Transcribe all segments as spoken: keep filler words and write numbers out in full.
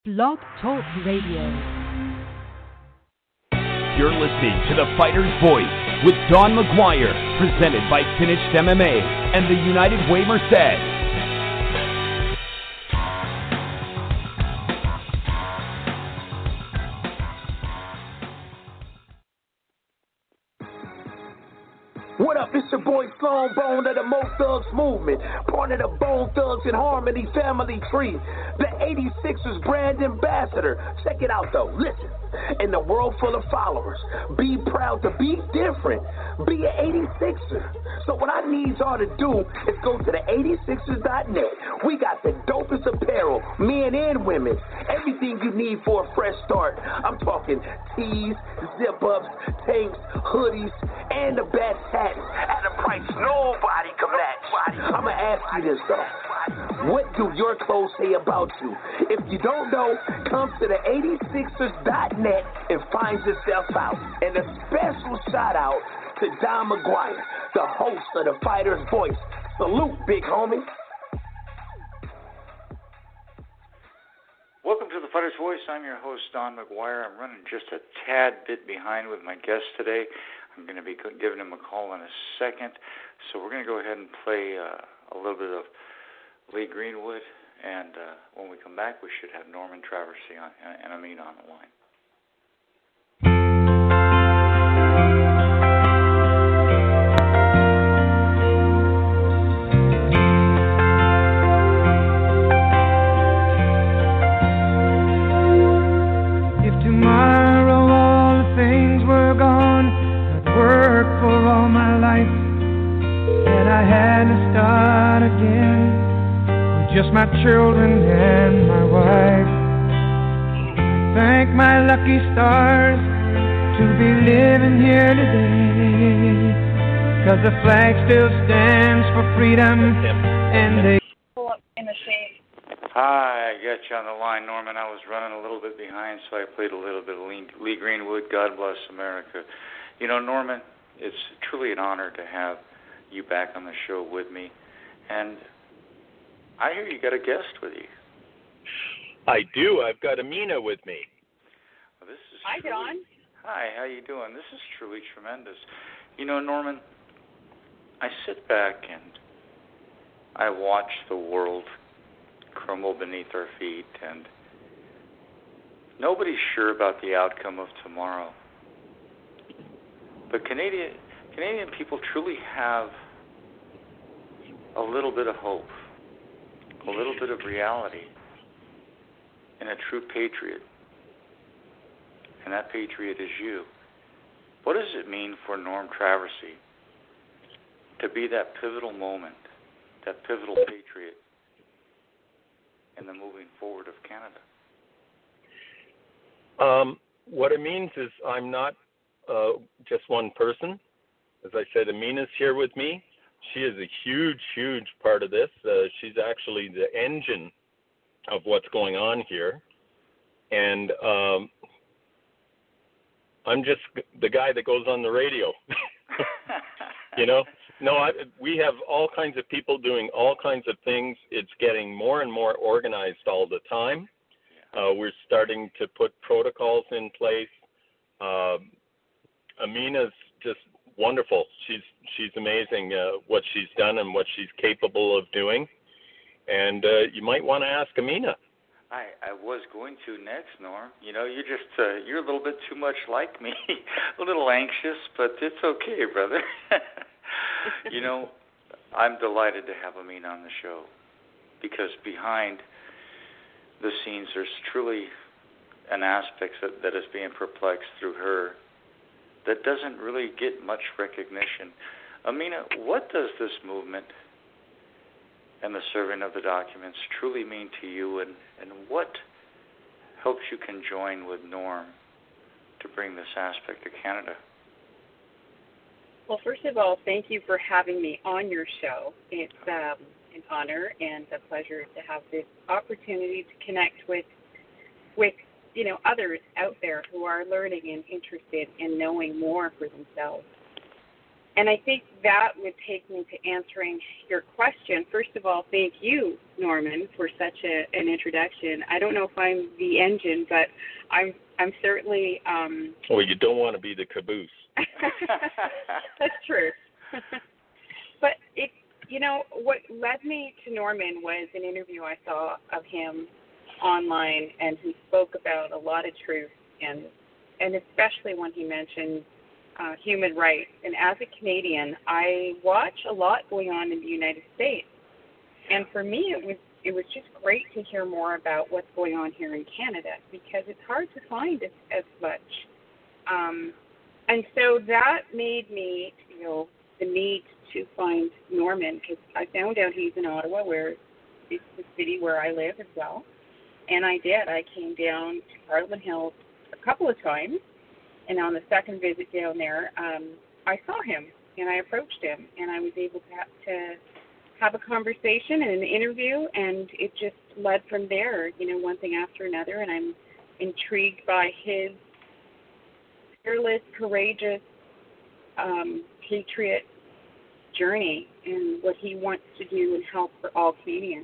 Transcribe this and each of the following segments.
Blog Talk Radio. You're listening to The Fighter's Voice with Don McGuire, presented by Finished M M A and the United Way Merced. What up, it's your boy Sloan Bone of the Mo Thugs Movement, part of the Bone Thugs and Harmony family tree, the eighty-sixers brand ambassador. Check it out though, listen. In the world full of followers, be proud to be different, be an eighty-sixer. So what I need y'all to do is go to the eighty-sixers dot net. We got the dopest apparel, men and women, everything you need for a fresh start. I'm talking tees, zip-ups, tanks, hoodies, and the best hats at a price nobody can match. I'm going to ask you this, though. What do your clothes say about you? If you don't know, come to the eighty-sixers dot net and find yourself out. And a special shout-out to Don McGuire, the host of The Fighter's Voice. Salute, big homie. Welcome to The Fighter's Voice. I'm your host, Don McGuire. I'm running just a tad bit behind with my guest today. I'm going to be giving him a call in a second. So we're going to go ahead and play uh, a little bit of Lee Greenwood. And uh, when we come back, we should have Norman Traversy on, and Amin on the line. Just my children and my wife. Thank my lucky stars to be living here today, 'cause the flag still stands for freedom and they pull up in the shade. Hi, I got you on the line, Norman. I was running a little bit behind, so I played a little bit of Lee, Lee Greenwood, God Bless America. You know, Norman, it's truly an honor to have you back on the show with me. And I hear you got a guest with you. I do. I've got Amina with me. Well, this is Hi, truly, Don. Hi, how you doing? This is truly tremendous. You know, Norman, I sit back and I watch the world crumble beneath our feet, and nobody's sure about the outcome of tomorrow. But Canadian Canadian people truly have a little bit of hope, a little bit of reality, and a true patriot. And that patriot is you. What does it mean for Norm Traversy to be that pivotal moment, that pivotal patriot in the moving forward of Canada? Um, what it means is I'm not uh, just one person. As I said, Amina's here with me. She is a huge, huge part of this. Uh, she's actually the engine of what's going on here. And um, I'm just the guy that goes on the radio. You know? No, I, we have all kinds of people doing all kinds of things. It's getting more and more organized all the time. Uh, we're starting to put protocols in place. Uh, Amina's just wonderful. She's she's amazing uh, what she's done and what she's capable of doing. And uh, you might want to ask Amina. I, I was going to next, Norm. You know, you're just uh, you're a little bit too much like me, a little anxious, but it's okay, brother. You know, I'm delighted to have Amina on the show because behind the scenes, there's truly an aspect that, that is being perplexed through her that doesn't really get much recognition. Amina, what does this movement and the serving of the documents truly mean to you, and, and what helps you conjoin with Norm to bring this aspect to Canada? Well, first of all, thank you for having me on your show. It's um, an honor and a pleasure to have this opportunity to connect with, with you know, others out there who are learning and interested in knowing more for themselves. and I think that would take me to answering your question. First of all, thank you, Norman, for such a, an introduction. I don't know if I'm the engine, but I'm I'm certainly. Um, well, you don't want to be the caboose. That's true. But it, you know, what led me to Norman was an interview I saw of him online, and he spoke about a lot of truth, and and especially when he mentioned uh, human rights. And as a Canadian, I watch a lot going on in the United States, and for me, it was it was just great to hear more about what's going on here in Canada, because it's hard to find as, as much. Um, and so that made me feel the need to find Norman, because I found out he's in Ottawa, where it's the city where I live as well. And I did. I came down to Parliament Hill a couple of times, and on the second visit down there, um, I saw him, and I approached him, and I was able to have, to have a conversation and an interview, and it just led from there, you know, one thing after another, and I'm intrigued by his fearless, courageous, um, patriot journey and what he wants to do and help for all Canadians.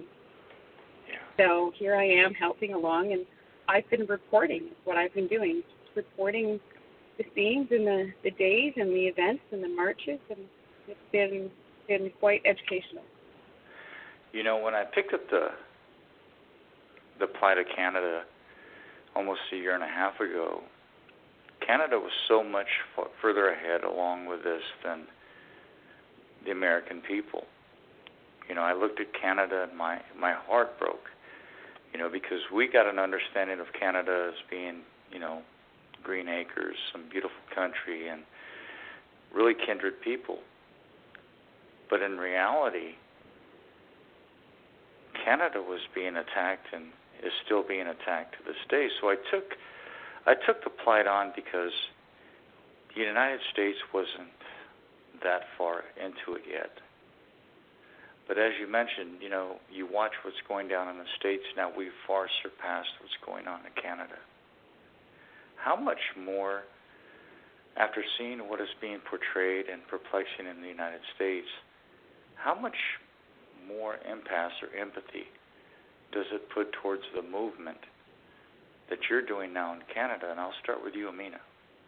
So here I am helping along, and I've been reporting what I've been doing, reporting the scenes and the, the days and the events and the marches, and it's been been quite educational. You know, when I picked up the the Plight of Canada almost a year and a half ago, Canada was so much f- further ahead along with this than the American people. You know, I looked at Canada and my, my heart broke. You know, because we got an understanding of Canada as being, you know, green acres, some beautiful country, and really kindred people. But in reality, Canada was being attacked and is still being attacked to this day. So I took, I took the plight on because the United States wasn't that far into it yet. But as you mentioned, you know, you watch what's going down in the States now. We've far surpassed what's going on in Canada. How much more, after seeing what is being portrayed and perplexing in the United States, how much more impasse or empathy does it put towards the movement that you're doing now in Canada? And I'll start with you, Amina.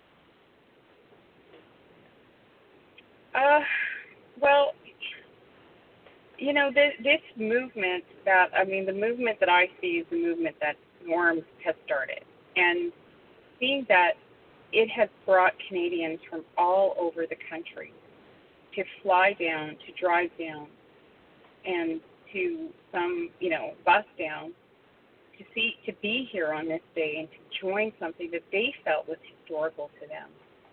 Uh, well, you know, this, this movement that, I mean, the movement that I see is the movement that Norm has started. And seeing that it has brought Canadians from all over the country to fly down, to drive down, and to some, you know, bus down to see, to be here on this day and to join something that they felt was historical to them.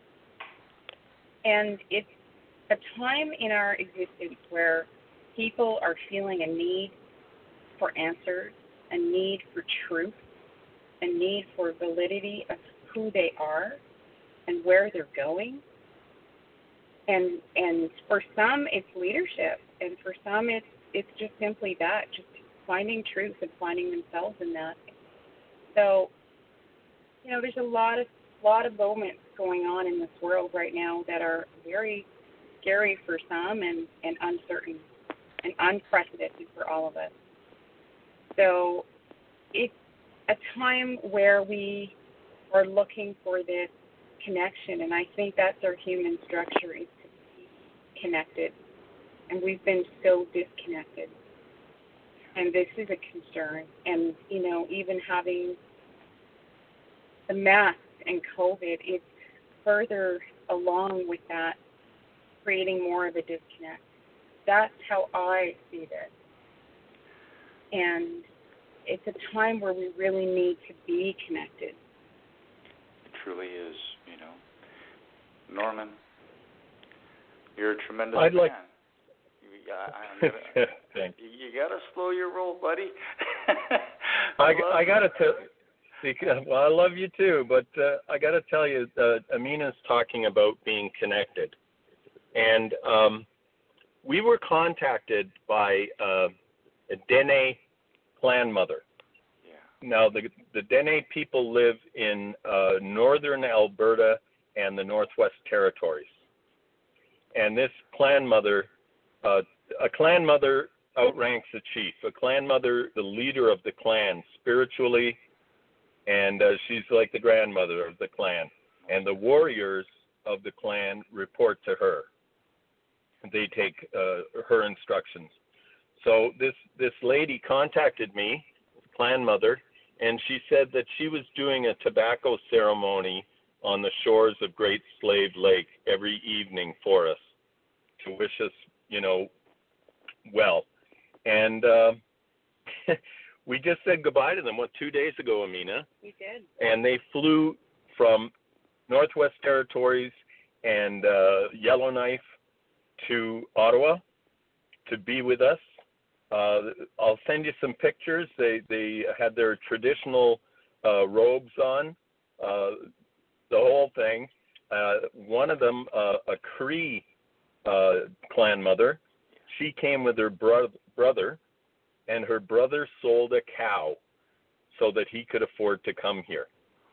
And it's a time in our existence where people are feeling a need for answers, a need for truth, a need for validity of who they are and where they're going. And and for some it's leadership, and for some it's it's just simply that, just finding truth and finding themselves in that. So, you know, there's a lot of lot of moments going on in this world right now that are very scary for some and, and uncertain and unprecedented for all of us. So it's a time where we are looking for this connection, and I think that's our human structure, is to be connected. And we've been so disconnected. And this is a concern. And, you know, even having the masks and COVID, it's further along with that, creating more of a disconnect. That's how I see this. And it's a time where we really need to be connected. It truly is, you know. Norman, you're a tremendous I'd man. like... You, I, I, Thanks. You got to slow your roll, buddy. I, I, I got to tell well, I love you too, but uh, I got to tell you, uh, Amina's talking about being connected. And um, we were contacted by uh, a Dene clan mother. Yeah. Now, the, the Dene people live in uh, northern Alberta and the Northwest Territories. and this clan mother, uh, a clan mother outranks a chief. A clan mother, the leader of the clan spiritually, and uh, she's like the grandmother of the clan. And the warriors of the clan report to her. They take uh, her instructions. So this this lady contacted me, clan mother, and she said that she was doing a tobacco ceremony on the shores of Great Slave Lake every evening for us to wish us, you know, well. And uh, we just said goodbye to them, what, two days ago, Amina? We did. And they flew from Northwest Territories and uh, Yellowknife to Ottawa to be with us. Uh, I'll send you some pictures. They they had their traditional uh, robes on, uh, the whole thing. Uh, one of them, uh, a Cree uh, clan mother, she came with her bro- brother, and her brother sold a cow so that he could afford to come here.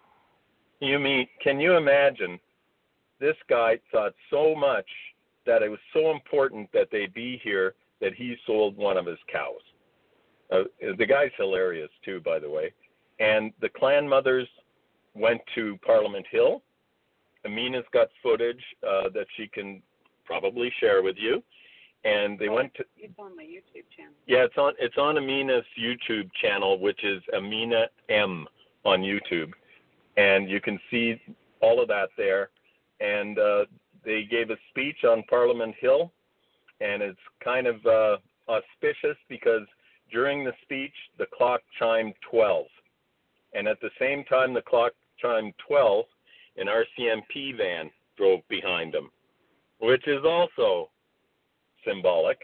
You mean, can you imagine? This guy thought so much that it was so important that they be here that he sold one of his cows. Uh, the guy's hilarious too, by the way. And the clan mothers went to Parliament Hill. Amina's got footage uh, that she can probably share with you. And they oh, went to. It's on my YouTube channel. Yeah, it's on it's on Amina's YouTube channel, which is Amina M on YouTube, and you can see all of that there. And uh, they gave a speech on Parliament Hill, and it's kind of uh, auspicious because during the speech, the clock chimed twelve. And at the same time the clock chimed twelve, an R C M P van drove behind them, which is also symbolic.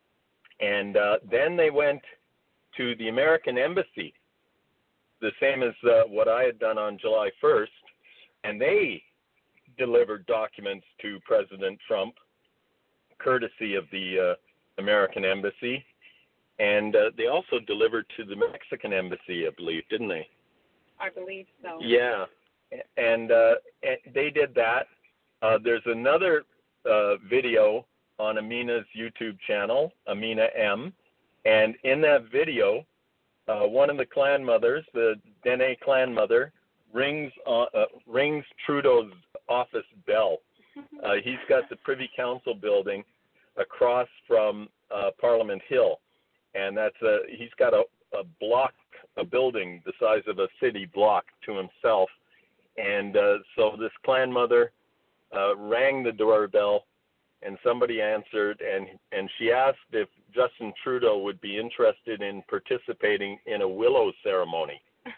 And uh, then they went to the American Embassy, the same as uh, what I had done on July first, and they delivered documents to President Trump, courtesy of the uh, American Embassy, and uh, they also delivered to the Mexican Embassy, I believe, didn't they? I believe so. Yeah, and, uh, and they did that. Uh, there's another uh, video on Amina's YouTube channel, Amina M, and in that video, uh, one of the clan mothers, the Dene clan mother, rings uh, uh, rings Trudeau's office bell. Uh, he's got the Privy Council building across from uh, Parliament Hill, and that's a he's got a, a block, a building the size of a city block to himself, and uh, so this clan mother uh, rang the doorbell, and somebody answered, and and she asked if Justin Trudeau would be interested in participating in a willow ceremony.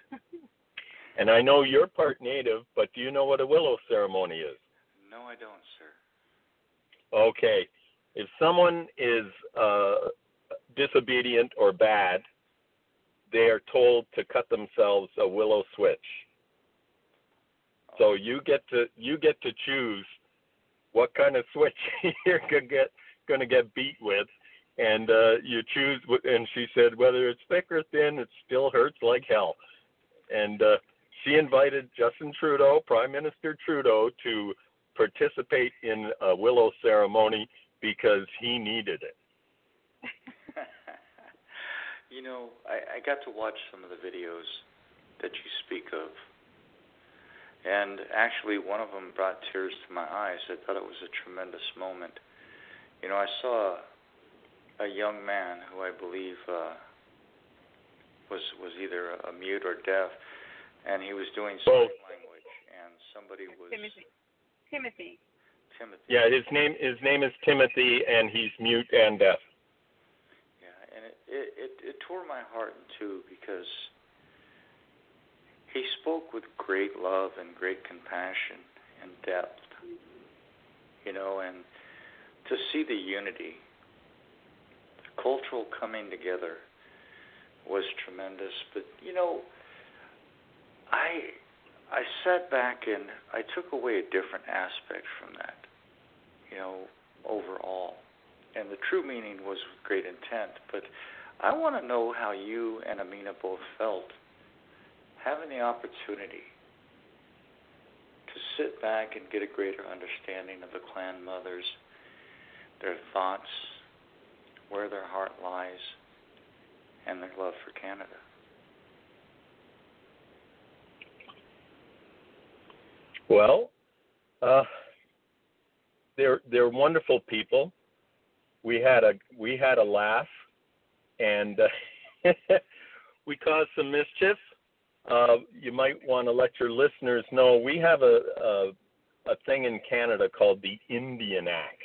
And I know you're part native, but do you know what a willow ceremony is? No, I don't, sir. Okay. If someone is uh, disobedient or bad, they are told to cut themselves a willow switch. So you get to you get to choose what kind of switch you're gonna get gonna get beat with, and uh, you choose. And she said whether it's thick or thin, it still hurts like hell. And uh, she invited Justin Trudeau, Prime Minister Trudeau, to participate in a willow ceremony because he needed it. You know, I, I got to watch some of the videos that you speak of, and actually one of them brought tears to my eyes. I thought it was a tremendous moment. You know, I saw a young man who I believe uh, was was either a mute or deaf, and he was doing sign language, and somebody was Timothy. Timothy. Timothy. Yeah, his name his name is Timothy, and he's mute and deaf. Yeah, and it it, it, it tore my heart in two because he spoke with great love and great compassion and depth. You know, and to see the unity, the cultural coming together was tremendous. But you know, I I sat back and I took away a different aspect from that, you know, overall. And the true meaning was with great intent. But I want to know how you and Amina both felt having the opportunity to sit back and get a greater understanding of the clan mothers their thoughts, where their heart lies, and their love for Canada. Well, uh, they're they're wonderful people. We had a we had a laugh, and uh, we caused some mischief. Uh, you might want to let your listeners know we have a, a a thing in Canada called the Indian Act.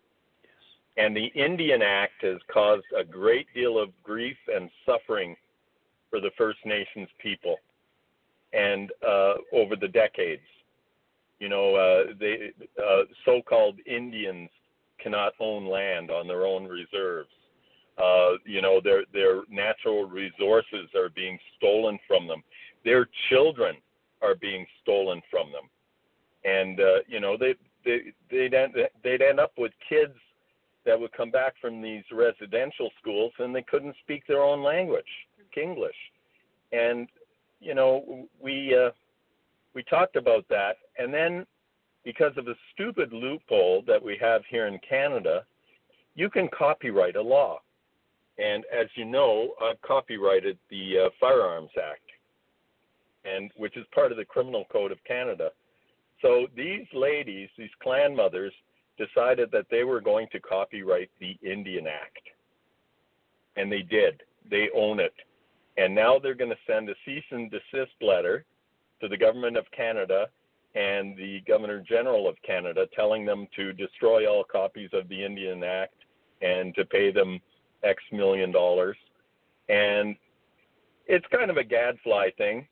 And the Indian Act has caused a great deal of grief and suffering for the First Nations people, and uh, over the decades. You know, uh, they uh, so-called Indians cannot own land on their own reserves. Uh, you know, their their natural resources are being stolen from them. Their children are being stolen from them, and uh, you know they they they'd end, they'd end up with kids that would come back from these residential schools and they couldn't speak their own language, English. And, you know, we uh, we talked about that. And then because of a stupid loophole that we have here in Canada, you can copyright a law. And as you know, I've copyrighted the uh, Firearms Act, and which is part of the Criminal Code of Canada. So these ladies, these clan mothers, decided that they were going to copyright the Indian Act. And they did. They own it. And now they're going to send a cease and desist letter to the Government of Canada and the Governor General of Canada telling them to destroy all copies of the Indian Act and to pay them X million dollars. And it's kind of a gadfly thing.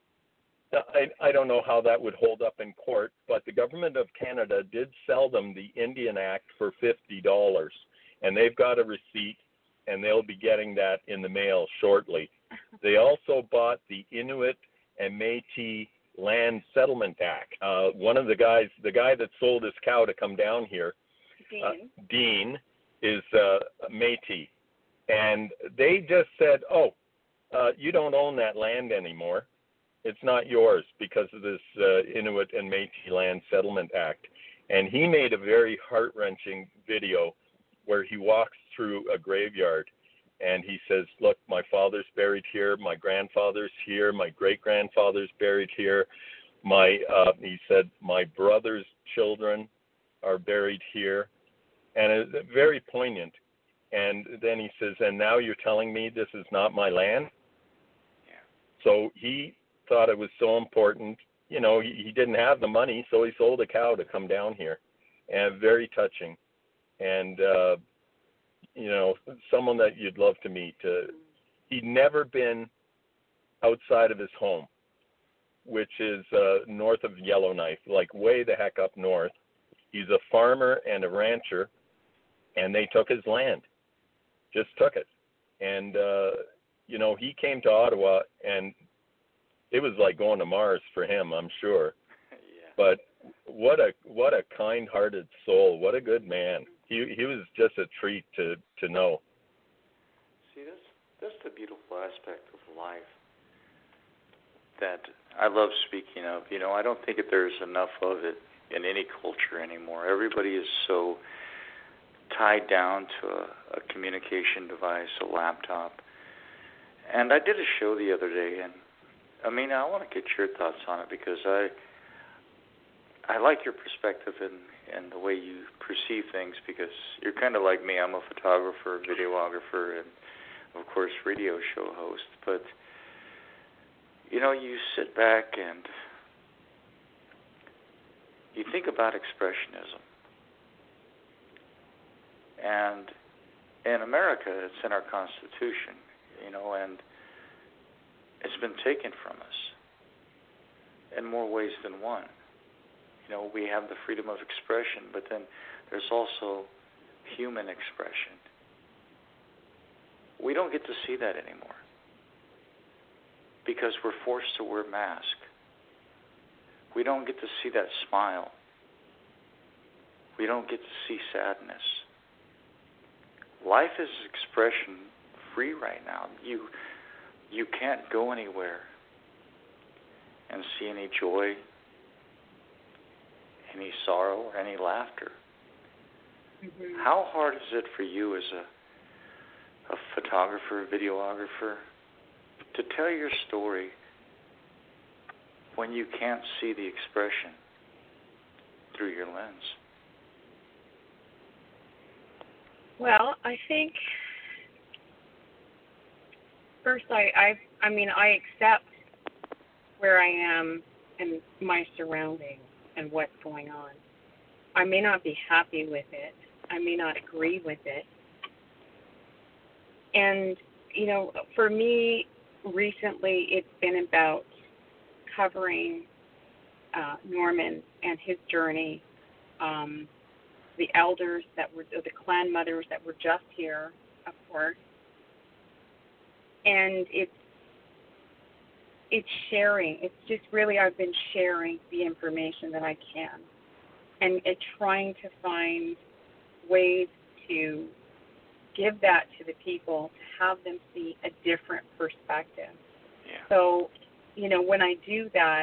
I, I don't know how that would hold up in court, but the Government of Canada did sell them the Indian Act for fifty dollars, and they've got a receipt, and they'll be getting that in the mail shortly. They also bought the Inuit and Métis Land Settlement Act. Uh, one of the guys, the guy that sold his cow to come down here, Dean, uh, Dean is uh, Métis, and they just said, oh, uh, you don't own that land anymore. It's not yours because of this uh, Inuit and Métis Land Settlement Act. And he made a very heart-wrenching video where he walks through a graveyard and he says, look, my father's buried here, my grandfather's here, my great-grandfather's buried here. My, uh, he said, my brother's children are buried here. And it's very poignant. And then he says, and now you're telling me this is not my land? Yeah. So he thought it was so important. You know, he, he didn't have the money, so he sold a cow to come down here. And very touching. And, uh, you know, someone that you'd love to meet. Uh, he'd never been outside of his home, which is uh, north of Yellowknife, like way the heck up north. He's a farmer and a rancher, and they took his land, just took it. And, uh, you know, he came to Ottawa, and it was like going to Mars for him, I'm sure. Yeah. But what a what a kind-hearted soul. What a good man. He he was just a treat to, to know. See, that's, that's the beautiful aspect of life that I love speaking of. You know, I don't think that there's enough of it in any culture anymore. Everybody is so tied down to a, a communication device, a laptop. And I did a show the other day, and I mean, I want to get your thoughts on it because I I like your perspective and, and the way you perceive things because you're kind of like me. I'm a photographer, videographer, and, of course, radio show host. But, you know, you sit back and you think about expressionism. And in America, it's in our Constitution, you know, and it's been taken from us in more ways than one. You know, we have the freedom of expression, but then there's also human expression. We don't get to see that anymore because we're forced to wear masks. We don't get to see that smile. We don't get to see sadness. Life is expression free right now. You you can't go anywhere and see any joy, any sorrow, or any laughter. Mm-hmm. How hard is it for you as a, a photographer, videographer, to tell your story when you can't see the expression through your lens? Well, I think first I, I, I mean, I accept where I am and my surroundings and what's going on. I may not be happy with it. I may not agree with it. And, you know, for me, recently it's been about covering uh, Norman and his journey, um, the elders that were, the clan mothers that were just here, of course. And it's it's sharing. It's just really I've been sharing the information that I can, and, and trying to find ways to give that to the people, to have them see a different perspective. Yeah. So, you know, when I do that,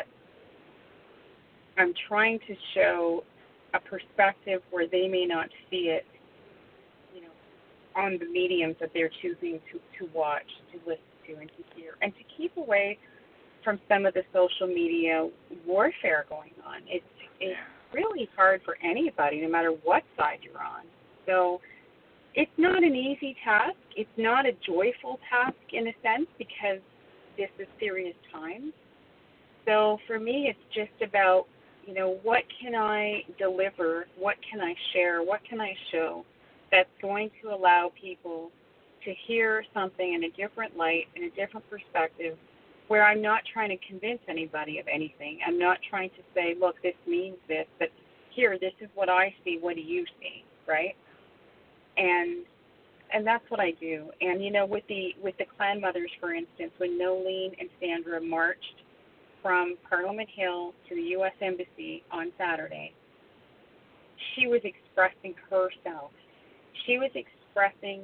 I'm trying to show a perspective where they may not see it, you know, on the mediums that they're choosing to, to watch, to listen to, and to hear, and to keep away from some of the social media warfare going on. It's, it's really hard for anybody, no matter what side you're on. So it's not an easy task. It's not a joyful task in a sense, because this is serious times. So for me, it's just about, you know, what can I deliver, what can I share, what can I show that's going to allow people to hear something in a different light, in a different perspective, where I'm not trying to convince anybody of anything. I'm not trying to say, look, this means this, but here, this is what I see, what do you see, right? And and that's what I do. And, you know, with the with the clan mothers, for instance, when Nolene and Sandra marched from Parliament Hill to the U S Embassy on Saturday, she was expressing herself. She was expressing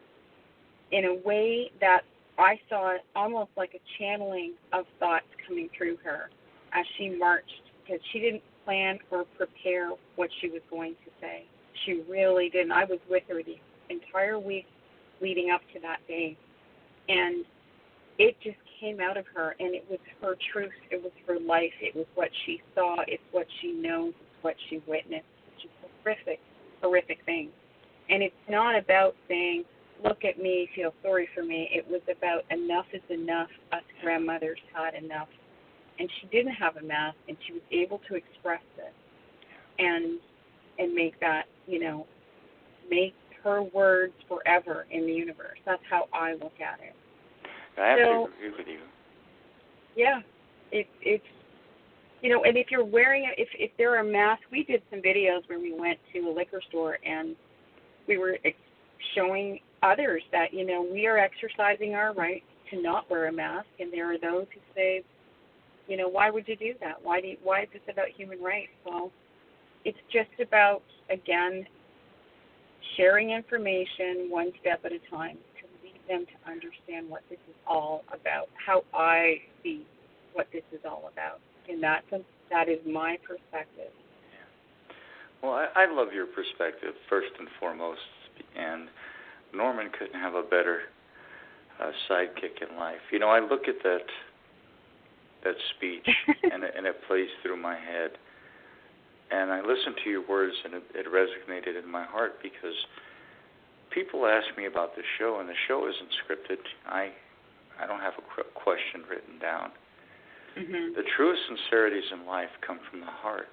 in a way that I saw almost like a channeling of thoughts coming through her as she marched, because she didn't plan or prepare what she was going to say. She really didn't. I was with her the entire week leading up to that day, and it just came out of her, and it was her truth. It was her life. It was what she saw. It's what she knows. It's what she witnessed. It's just horrific, horrific things. And it's not about saying, look at me, feel sorry for me. It was about enough is enough. Us grandmothers had enough. And she didn't have a mask, and she was able to express this and and make that, you know, make her words forever in the universe. That's how I look at it. I have so, to agree with you. Yeah, it, it's, you know, and if you're wearing it, if if there are masks, we did some videos where we went to a liquor store and we were showing others that, you know, we are exercising our right to not wear a mask, and there are those who say, you know, why would you do that? Why do you, why is this about human rights? Well, it's just about, again, sharing information one step at a time to lead them to understand what this is all about, how I see what this is all about. And that's a, that is my perspective. Yeah. Well, I, I love your perspective, first and foremost, and Norman couldn't have a better uh, sidekick in life. You know, I look at that that speech, and, it, and it plays through my head. And I listened to your words, and it, it resonated in my heart, because people ask me about the show, and the show isn't scripted. I I don't have a question written down. Mm-hmm. The truest sincerities in life come from the heart.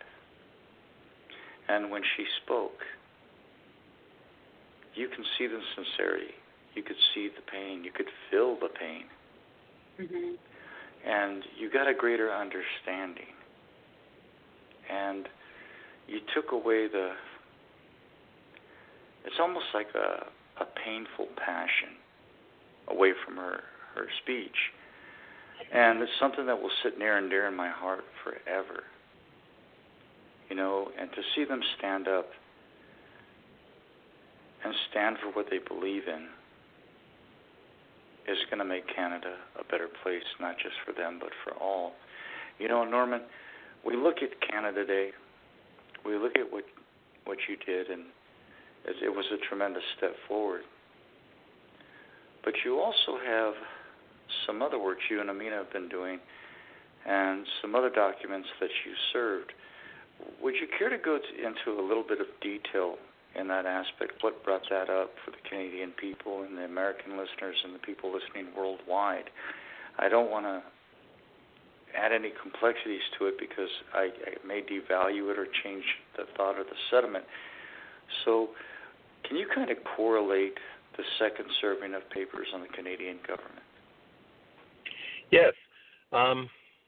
And when she spoke, you can see the sincerity. You could see the pain. You could feel the pain. Mm-hmm. And you got a greater understanding. And you took away the, it's almost like a, a painful passion away from her, her speech. And it's something that will sit near and dear in my heart forever. You know, and to see them stand up and stand for what they believe in is going to make Canada a better place, not just for them, but for all. You know, Norman, we look at Canada Day, we look at what what you did, and It, it was a tremendous step forward. But you also have some other work you and Amina have been doing and some other documents that you served. Would you care to go to, into a little bit of detail in that aspect? What brought that up for the Canadian people and the American listeners and the people listening worldwide? I don't want to add any complexities to it because I, I may devalue it or change the thought or the sentiment. So can you kind of correlate the second serving of papers on the Canadian government? Yes. Um,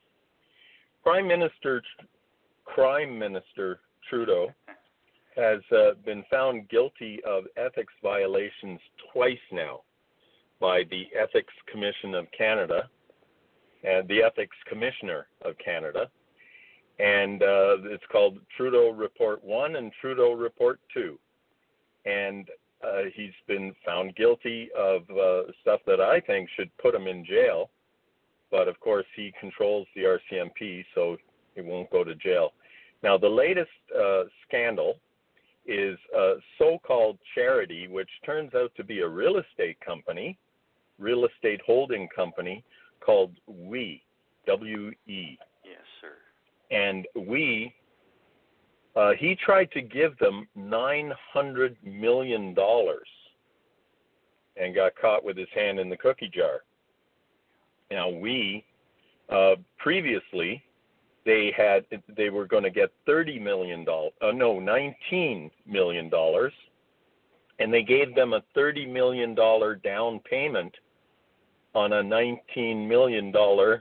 Prime Minister Crime Minister Trudeau has uh, been found guilty of ethics violations twice now by the Ethics Commission of Canada and the Ethics Commissioner of Canada. And uh, it's called Trudeau Report one and Trudeau Report two. And uh, he's been found guilty of uh, stuff that I think should put him in jail. But, of course, he controls the R C M P, so he won't go to jail. Now, the latest uh, scandal is a so-called charity, which turns out to be a real estate company, real estate holding company called We, W E. Yes, sir. And We, uh, he tried to give them nine hundred million dollars and got caught with his hand in the cookie jar. Now, We, uh, previously, they had they were going to get thirty million dollars, uh, no, nineteen million dollars, and they gave them a thirty million dollars down payment on a nineteen million dollars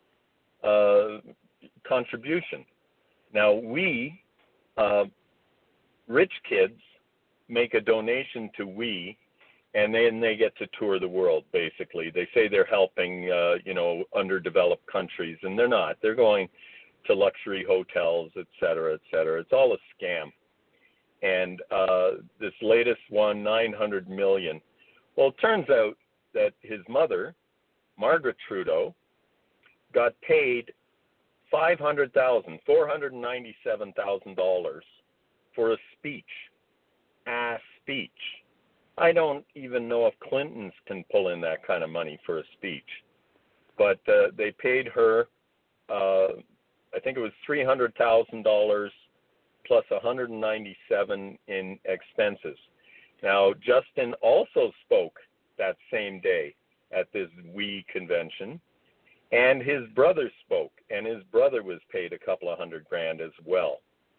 uh, contribution. Now, we, uh, rich kids, make a donation to We, and then they get to tour the world, basically. They say they're helping, uh, you know, underdeveloped countries, and they're not. They're going to luxury hotels, et cetera, et cetera. It's all a scam. And uh, this latest one, nine hundred million dollars. Well, it turns out that his mother, Margaret Trudeau, got paid five hundred thousand dollars, four hundred ninety-seven thousand dollars for a speech, a speech. I don't even know if Clintons can pull in that kind of money for a speech. But uh, they paid her, uh, I think it was three hundred thousand dollars plus one hundred ninety-seven thousand dollars in expenses. Now, Justin also spoke that same day at this We convention, and his brother spoke, and his brother was paid a couple of hundred grand as well.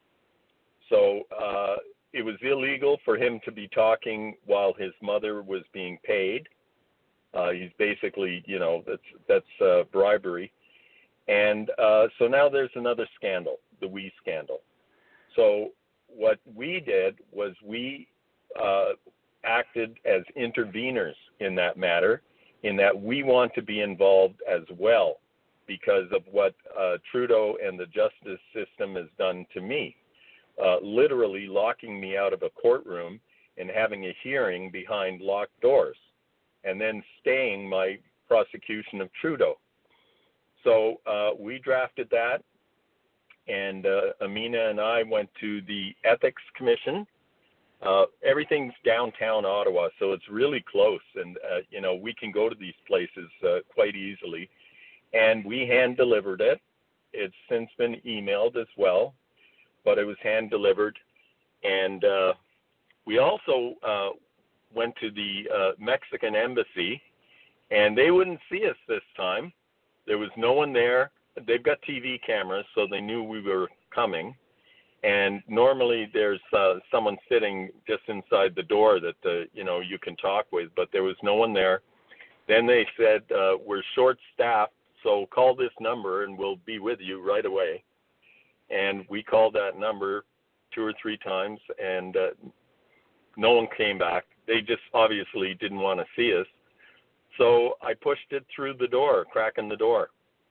So uh, it was illegal for him to be talking while his mother was being paid. Uh, he's basically, you know, that's that's uh, bribery. And uh, so now there's another scandal, the We scandal. So what we did was we uh, acted as interveners in that matter, in that we want to be involved as well because of what uh, Trudeau and the justice system has done to me, uh, literally locking me out of a courtroom and having a hearing behind locked doors, and then staying my prosecution of Trudeau. So uh, we drafted that, and uh, Amina and I went to the Ethics Commission. Uh, everything's downtown Ottawa, so it's really close, and uh, you know we can go to these places uh, quite easily. And we hand-delivered it. It's since been emailed as well, but it was hand-delivered. And uh, we also uh, went to the uh, Mexican embassy, and they wouldn't see us this time. There was no one there. They've got T V cameras, so they knew we were coming. And normally there's uh, someone sitting just inside the door that uh, you know you can talk with, but there was no one there. Then they said, uh, we're short-staffed, so call this number and we'll be with you right away. And we called that number two or three times, and uh, no one came back. They just obviously didn't want to see us. So I pushed it through the door, cracking the door.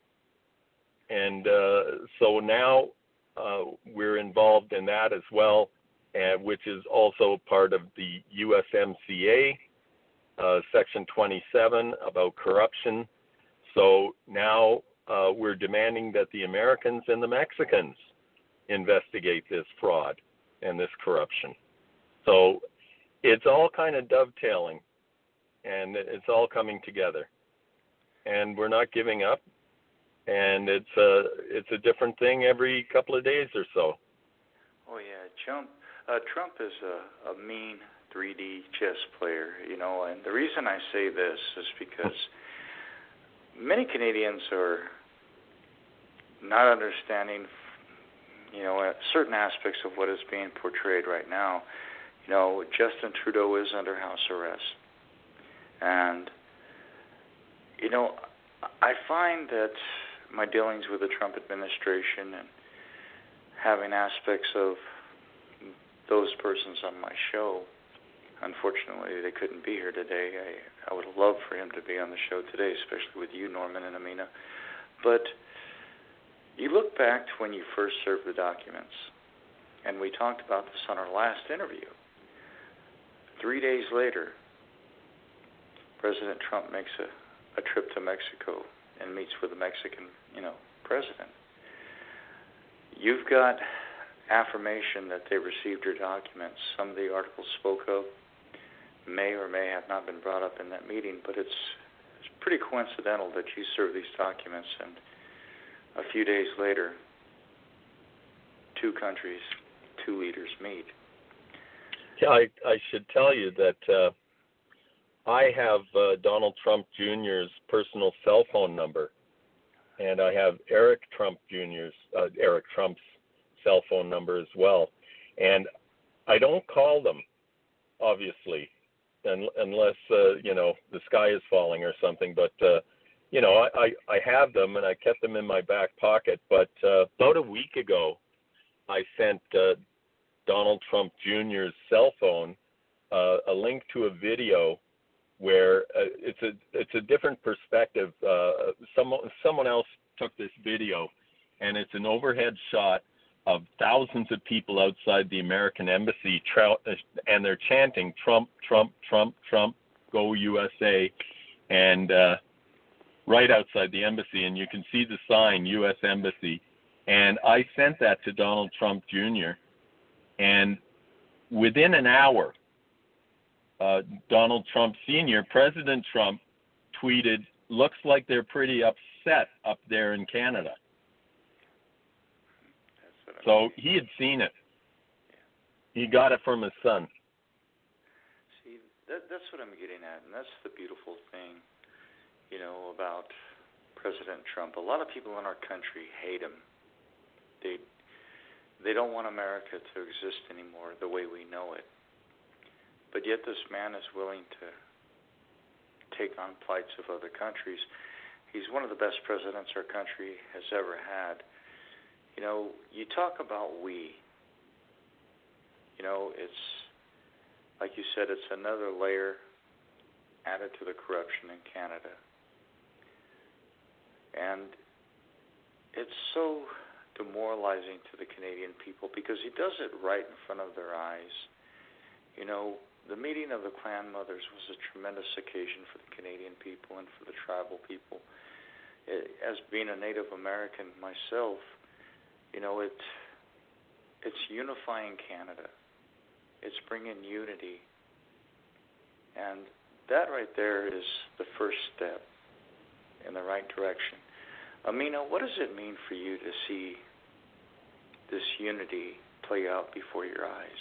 And uh, so now uh, we're involved in that as well, uh, which is also part of the U S M C A, uh, Section twenty-seven, about corruption. So now uh, we're demanding that the Americans and the Mexicans investigate this fraud and this corruption. So it's all kind of dovetailing, and it's all coming together. And we're not giving up, and it's a, it's a different thing every couple of days or so. Oh, yeah, Trump, uh, Trump is a, a mean three D chess player, you know, and the reason I say this is because many Canadians are not understanding, you know, certain aspects of what is being portrayed right now. You know, Justin Trudeau is under house arrest. And, you know, I find that my dealings with the Trump administration and having aspects of those persons on my show, unfortunately, they couldn't be here today. I, I would love for him to be on the show today, especially with you, Norman and Amina. But you look back to when you first served the documents, and we talked about this on our last interview. Three days later, President Trump makes a, a trip to Mexico and meets with the Mexican, you know, president. You've got affirmation that they received your documents. Some of the articles spoke of may or may have not been brought up in that meeting, but it's, it's pretty coincidental that you served these documents and a few days later, two countries, two leaders meet. Yeah, I, I should tell you that uh, I have uh, Donald Trump Junior's personal cell phone number, and I have Eric Trump Junior's uh, Eric Trump's cell phone number as well. And I don't call them, obviously, un- unless uh, you know the sky is falling or something. But uh, you know, I, I, I have them, and I kept them in my back pocket. But uh, about a week ago, I sent uh, Donald Trump Junior's cell phone uh, a link to a video where uh, it's a it's a different perspective. Uh, someone someone else took this video, and it's an overhead shot of thousands of people outside the American embassy, tra- and they're chanting Trump, Trump, Trump, Trump, go U S A, and uh, right outside the embassy, and you can see the sign U S Embassy. And I sent that to Donald Trump Junior, and within an hour, uh, Donald Trump Senior, President Trump, tweeted, "Looks like they're pretty upset up there in Canada." So he had seen it. He got it from his son. See, that, that's what I'm getting at, and that's the beautiful thing, you know, about President Trump. A lot of people in our country hate him. They they don't want America to exist anymore the way we know it. But yet this man is willing to take on plights of other countries. He's one of the best presidents our country has ever had. You know, you talk about we. You know, it's, like you said, it's another layer added to the corruption in Canada. And it's so demoralizing to the Canadian people because he does it right in front of their eyes. You know, the meeting of the clan mothers was a tremendous occasion for the Canadian people and for the tribal people. It, as being a Native American myself, you know, it, it's unifying Canada. It's bringing unity. And that right there is the first step in the right direction. Amina, what does it mean for you to see this unity play out before your eyes?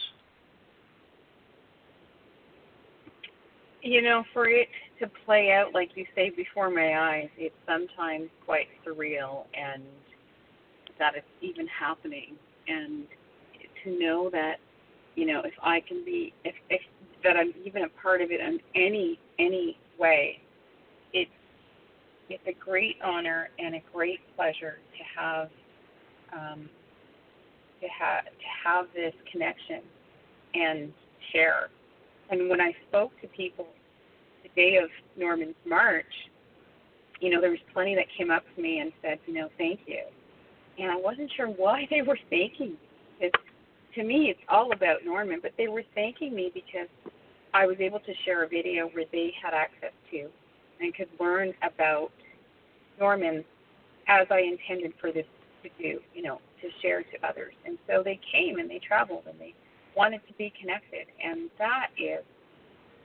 You know, for it to play out, like you say, before my eyes, it's sometimes quite surreal, and that it's even happening. And to know that, you know, if I can be, if, if that I'm even a part of it in any any way, it's it's a great honor and a great pleasure to have um, to have to have this connection and share. And when I spoke to people the day of Norman's march, you know, there was plenty that came up to me and said, you know, thank you. And I wasn't sure why they were thanking me. Because to me, it's all about Norman, but they were thanking me because I was able to share a video where they had access to and could learn about Norman as I intended for this to do, you know, to share to others. And so they came and they traveled and they wanted to be connected. And that is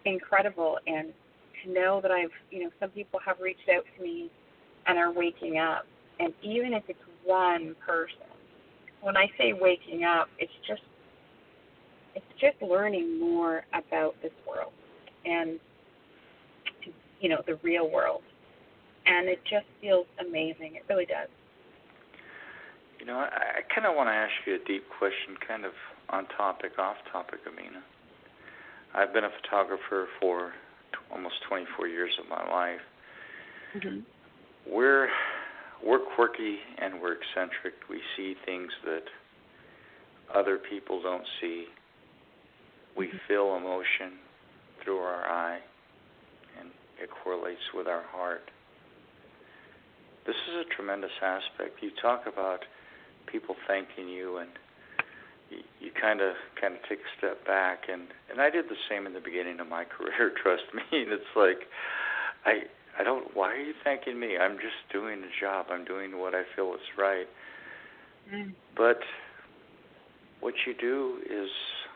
incredible. And to know that I've, you know, some people have reached out to me and are waking up. And even if it's one person, when I say waking up, it's just, it's just learning more about this world and, you know, the real world. And it just feels amazing. It really does. You know, I, I kind of want to ask you a deep question, kind of on topic, off topic, Amina. I've been a photographer for t- almost twenty-four years of my life. Mm-hmm. We're we're quirky and we're eccentric. We see things that other people don't see. We mm-hmm. feel emotion through our eye, and it correlates with our heart. This is a tremendous aspect. You talk about people thanking you, and you, you kind of kind of take a step back, and, and I did the same in the beginning of my career. Trust me, and it's like I I don't. Why are you thanking me? I'm just doing the job. I'm doing what I feel is right. Mm. But what you do is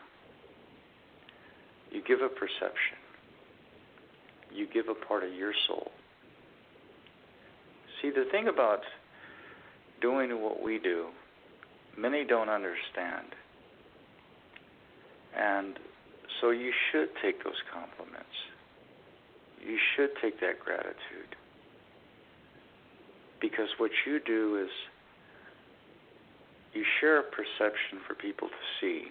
you give a perception. You give a part of your soul. See, the thing about doing what we do, many don't understand. And so you should take those compliments. You should take that gratitude. Because what you do is you share a perception for people to see.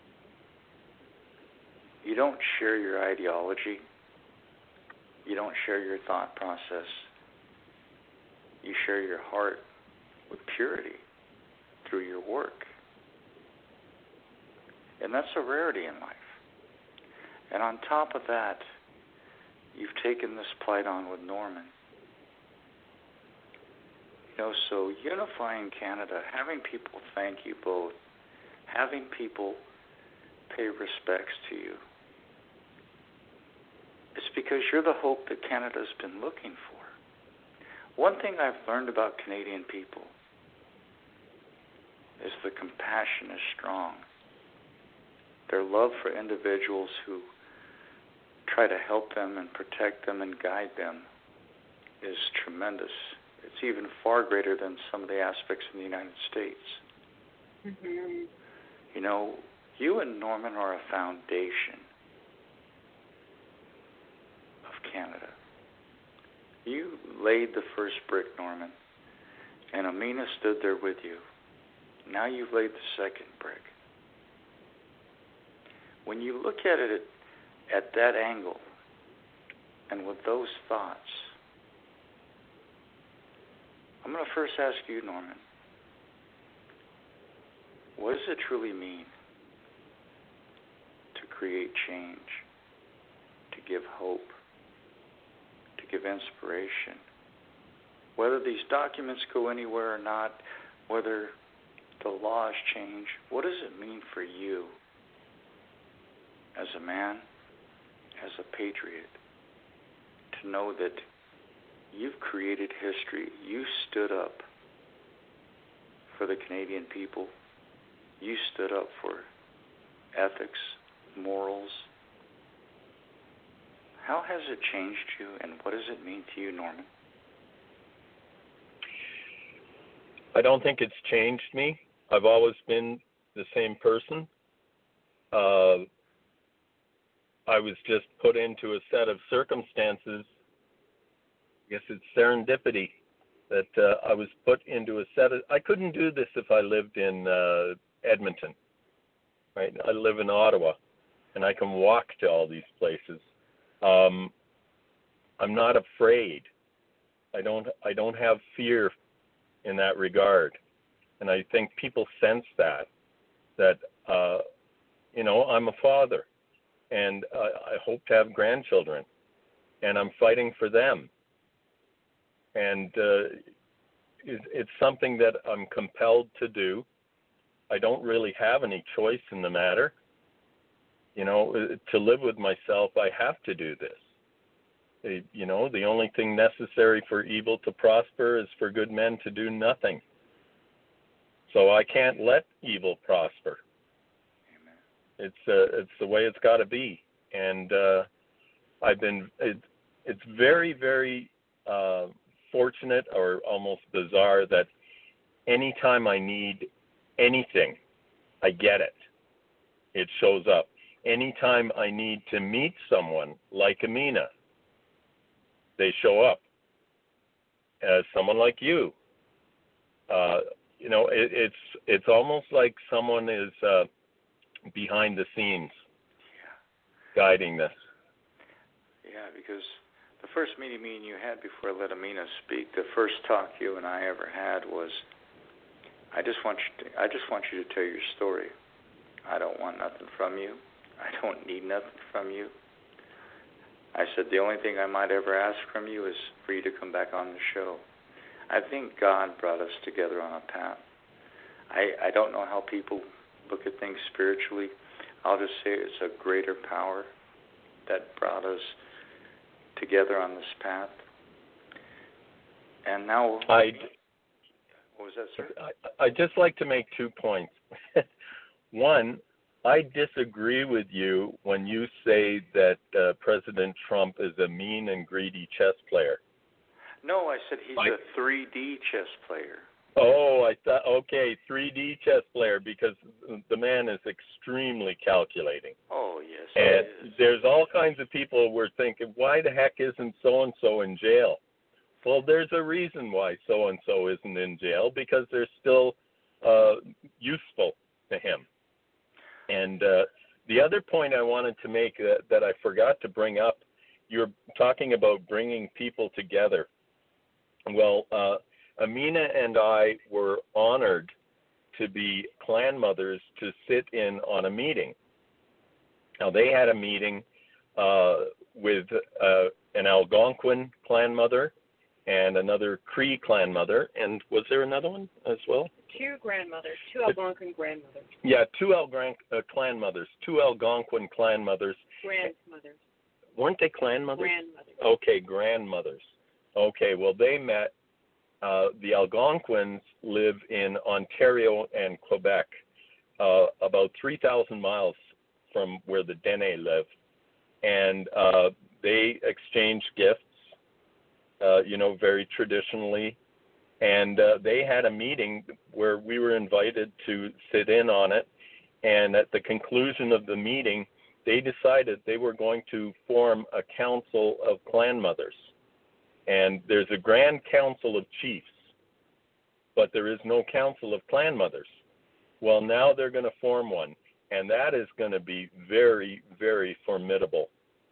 You don't share your ideology. You don't share your thought process. You share your heart with purity through your work. And that's a rarity in life. And on top of that, you've taken this plight on with Norman. You know, so unifying Canada, having people thank you both, having people pay respects to you, it's because you're the hope that Canada's been looking for. One thing I've learned about Canadian people is the compassion is strong. Their love for individuals who try to help them and protect them and guide them is tremendous. It's even far greater than some of the aspects in the United States. Mm-hmm. You know, you and Norman are a foundation of Canada. You laid the first brick, Norman, and Amina stood there with you. Now you've laid the second brick. When you look at it at, at that angle and with those thoughts, I'm going to first ask you, Norman, what does it truly mean to create change, to give hope, to give inspiration? Whether these documents go anywhere or not, whether the laws change, what does it mean for you as a man, as a patriot, to know that you've created history? You stood up for the Canadian people. You stood up for ethics, morals. How has it changed you, and what does it mean to you, Norman? I don't think it's changed me. I've always been the same person. Uh, I was just put into a set of circumstances. I guess it's serendipity that uh, I was put into a set of... I couldn't do this if I lived in uh, Edmonton, right? I live in Ottawa, and I can walk to all these places. Um, I'm not afraid. I don't. I don't have fear in that regard, and I think people sense that. That uh, you know, I'm a father, and uh, I hope to have grandchildren, and I'm fighting for them. And uh, it, it's something that I'm compelled to do. I don't really have any choice in the matter. You know, to live with myself, I have to do this. You know, the only thing necessary for evil to prosper is for good men to do nothing. So I can't let evil prosper. Amen. It's uh, it's the way it's got to be. And uh, I've been it, it's very very uh, fortunate or almost bizarre that anytime I need anything, I get it. It shows up. Anytime I need to meet someone like Amina, they show up. As someone like you, uh, you know, it, it's it's almost like someone is uh, behind the scenes, guiding this. Yeah, because the first meeting me and you had before I let Amina speak, the first talk you and I ever had was, I just want you to, I just want you to tell your story. I don't want nothing from you. I don't need nothing from you. I said the only thing I might ever ask from you is for you to come back on the show. I think God brought us together on a path. I, I don't know how people look at things spiritually. I'll just say it's a greater power that brought us together on this path. And now, I, what was that, sir? I, I'd just like to make two points. One, I disagree with you when you say that uh, President Trump is a mean and greedy chess player. No, I said he's I, a three D chess player. Oh, I thought, okay, three D chess player, because the man is extremely calculating. Oh, yes, and he is. There's all kinds of people who are thinking, why the heck isn't so-and-so in jail? Well, there's a reason why so-and-so isn't in jail, because they're still uh, useful to him. And uh, the other point I wanted to make uh, that I forgot to bring up, you're talking about bringing people together. Well, uh, Amina and I were honored to be clan mothers to sit in on a meeting. Now, they had a meeting uh, with uh, an Algonquin clan mother and another Cree clan mother, and was there another one as well? Two grandmothers, two Algonquin grandmothers. Yeah, two Algonquin uh, clan mothers, two Algonquin clan mothers. Grandmothers. Weren't they clan mothers? Grandmothers. Okay, grandmothers. Okay, well, they met. Uh, the Algonquins live in Ontario and Quebec, uh, about three thousand miles from where the Dene live. And uh, they exchange gifts, uh, you know, very traditionally. And uh, they had a meeting where we were invited to sit in on it. And at the conclusion of the meeting, they decided they were going to form a council of clan mothers. And there's a grand council of chiefs, but there is no council of clan mothers. Well, now they're going to form one, and that is going to be very, very formidable.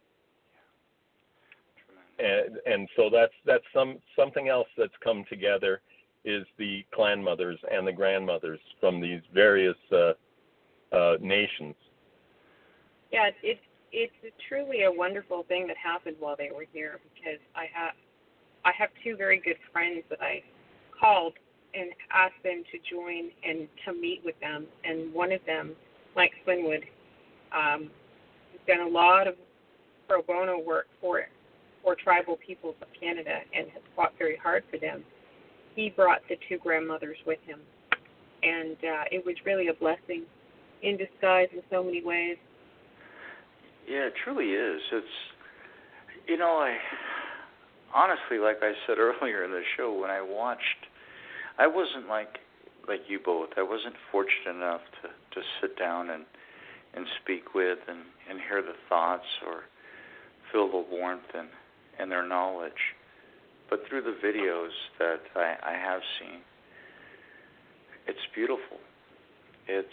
And, and so that's that's some something else that's come together is the clan mothers and the grandmothers from these various uh, uh, nations. Yeah, it's it's truly a wonderful thing that happened while they were here, because I have I have two very good friends that I called and asked them to join and to meet with them, and one of them, Mike Swinwood, um, has done a lot of pro bono work for for tribal peoples of Canada and has fought very hard for them. He brought the two grandmothers with him, and uh, it was really a blessing in disguise in so many ways. Yeah, it truly is. It's, you know, I honestly, like I said earlier in the show, when I watched, I wasn't like like you both. I wasn't fortunate enough to, to sit down and, and speak with and, and hear the thoughts or feel the warmth and, and their knowledge. But through the videos that I, I have seen, it's beautiful. It's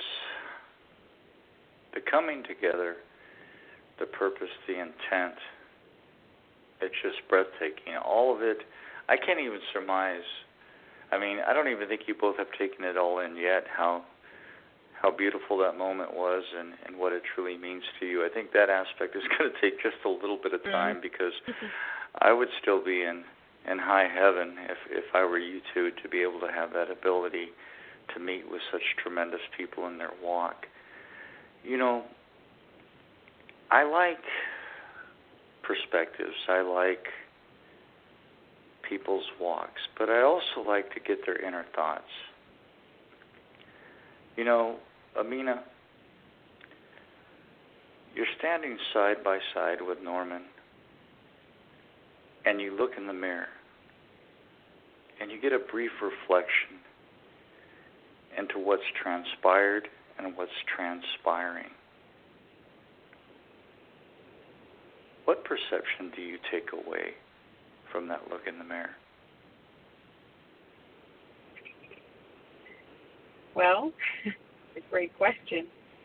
the coming together, the purpose, the intent. It's just breathtaking. All of it, I can't even surmise. I mean, I don't even think you both have taken it all in yet, how how beautiful that moment was and, and what it truly means to you. I think that aspect is going to take just a little bit of time, mm-hmm. because I would still be in, in high heaven if, if I were you two to be able to have that ability to meet with such tremendous people in their walk. You know, I like perspectives. I like people's walks, but I also like to get their inner thoughts. You know, Amina, you're standing side by side with Norman, and you look in the mirror and you get a brief reflection into what's transpired and what's transpiring, what perception do you take away from that look in the mirror? Well, it's a great question.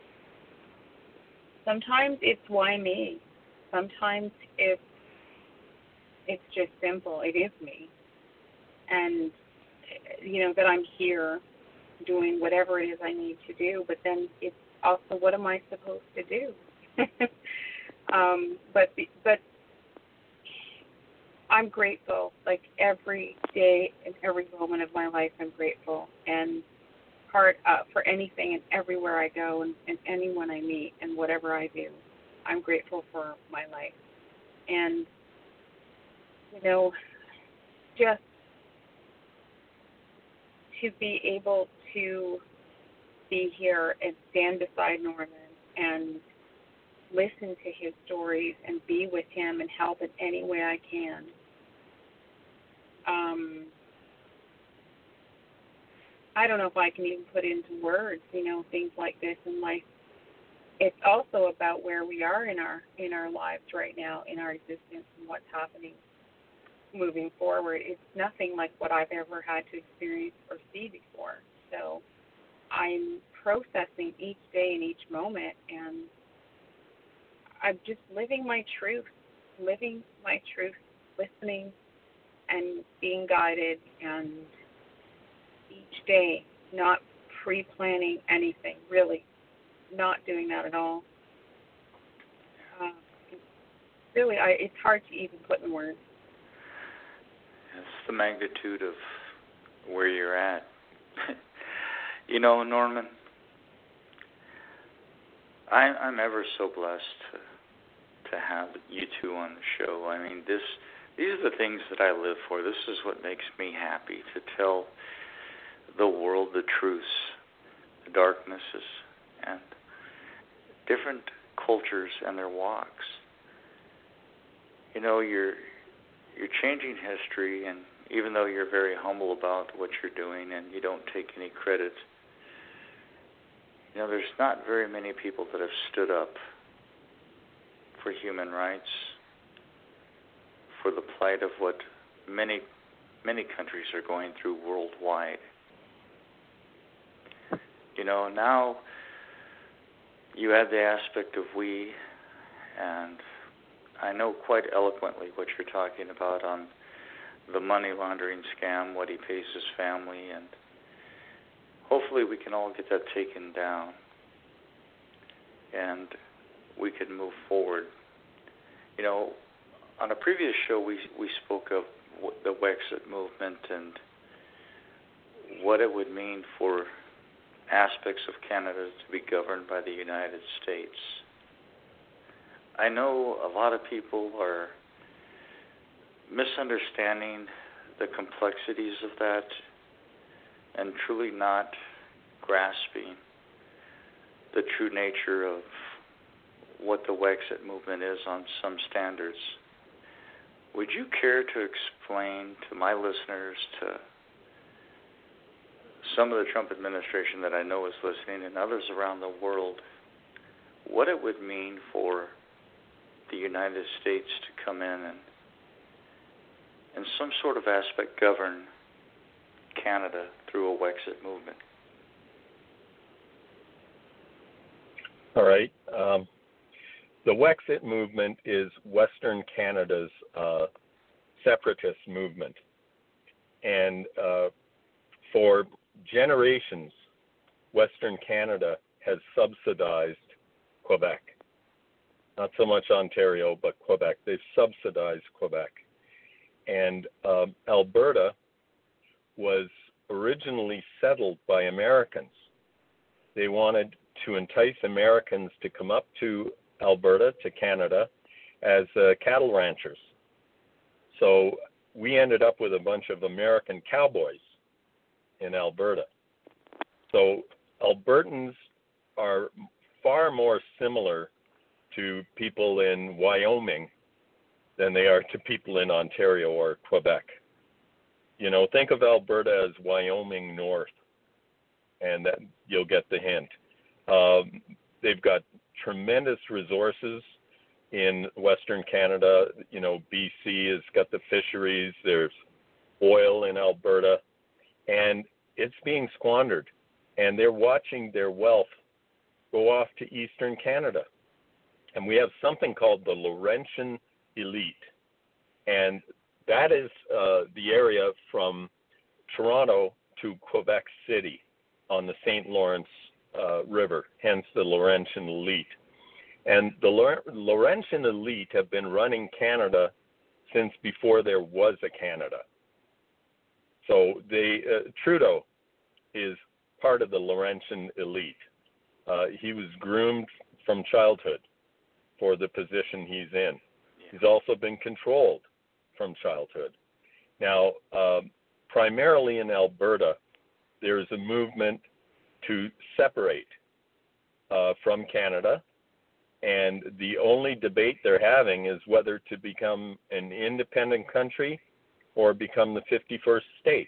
Sometimes it's why me. Sometimes it's it's just simple. It is me. And, you know, that I'm here doing whatever it is I need to do. But then it's also, what am I supposed to do? um, but but I'm grateful. Like, every day and every moment of my life, I'm grateful. And part uh, for anything and everywhere I go and, and anyone I meet and whatever I do, I'm grateful for my life. And, you know, just to be able to be here and stand beside Norman and listen to his stories and be with him and help in any way I can. Um, I don't know if I can even put into words, you know, things like this in life. It's also about where we are in our in our lives right now, in our existence, and what's happening moving forward. It's nothing like what I've ever had to experience or see before. So I'm processing each day and each moment, and I'm just living my truth, living my truth, listening and being guided, and each day not pre-planning anything, really not doing that at all. Uh, really, I, it's hard to even put in words. It's the magnitude of where you're at. You know, Norman, I, I'm ever so blessed to, to have you two on the show. I mean, this these are the things that I live for. This is what makes me happy, to tell the world the truths, the darknesses, and different cultures and their walks. You know, you're you're changing history, and even though you're very humble about what you're doing and you don't take any credit, you know, there's not very many people that have stood up for human rights, for the plight of what many, many countries are going through worldwide. You know, now you add the aspect of we, and I know quite eloquently what you're talking about on the money laundering scam, what he pays his family, and hopefully we can all get that taken down and we can move forward. You know, on a previous show we we spoke of the Wexit movement and what it would mean for aspects of Canada to be governed by the United States. I know a lot of people are misunderstanding the complexities of that and truly not grasping the true nature of what the Wexit movement is on some standards. Would you care to explain to my listeners, to some of the Trump administration that I know is listening and others around the world, what it would mean for the United States to come in and in some sort of aspect govern Canada through a Wexit movement? All right. Um, the Wexit movement is Western Canada's uh, separatist movement. And uh, for generations, Western Canada has subsidized Quebec. Not so much Ontario, but Quebec. They've subsidized Quebec. And um, Alberta was originally settled by Americans. They wanted to entice Americans to come up to Alberta, to Canada, as uh, cattle ranchers. So we ended up with a bunch of American cowboys in Alberta. So Albertans are far more similar to people in Wyoming than they are to people in Ontario or Quebec. You know, think of Alberta as Wyoming North, and that you'll get the hint. Um, they've got tremendous resources in Western Canada. You know, B C has got the fisheries, there's oil in Alberta, and it's being squandered. And they're watching their wealth go off to Eastern Canada. And we have something called the Laurentian elite. And that is uh, the area from Toronto to Quebec City on the Saint Lawrence uh, River, hence the Laurentian elite. And the Laurentian elite have been running Canada since before there was a Canada. So they, uh, Trudeau is part of the Laurentian elite. Uh, he was groomed from childhood for the position he's in. He's also been controlled from childhood. Now, um, primarily in Alberta, there's a movement to separate uh, from Canada, and the only debate they're having is whether to become an independent country or become the fifty-first state.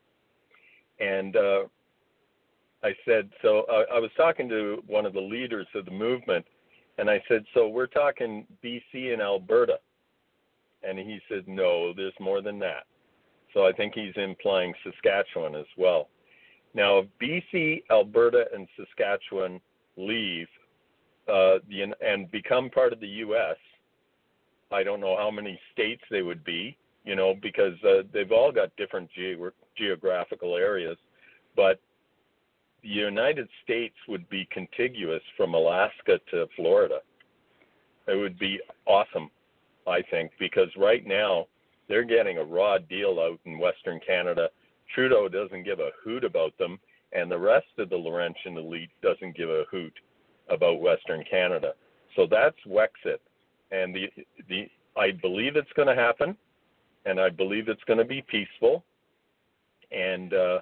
And uh, I said, so uh, I was talking to one of the leaders of the movement, and I said, so we're talking B C and Alberta. And he said, no, there's more than that. So I think he's implying Saskatchewan as well. Now, if B C, Alberta, and Saskatchewan leave uh, the, and become part of the U S, I don't know how many states they would be, you know, because uh, they've all got different ge- geographical areas. But the United States would be contiguous from Alaska to Florida. It would be awesome, I think, because right now they're getting a raw deal out in Western Canada. Trudeau doesn't give a hoot about them, and the rest of the Laurentian elite doesn't give a hoot about Western Canada. So that's Wexit, and the the I believe it's going to happen, and I believe it's going to be peaceful, and uh,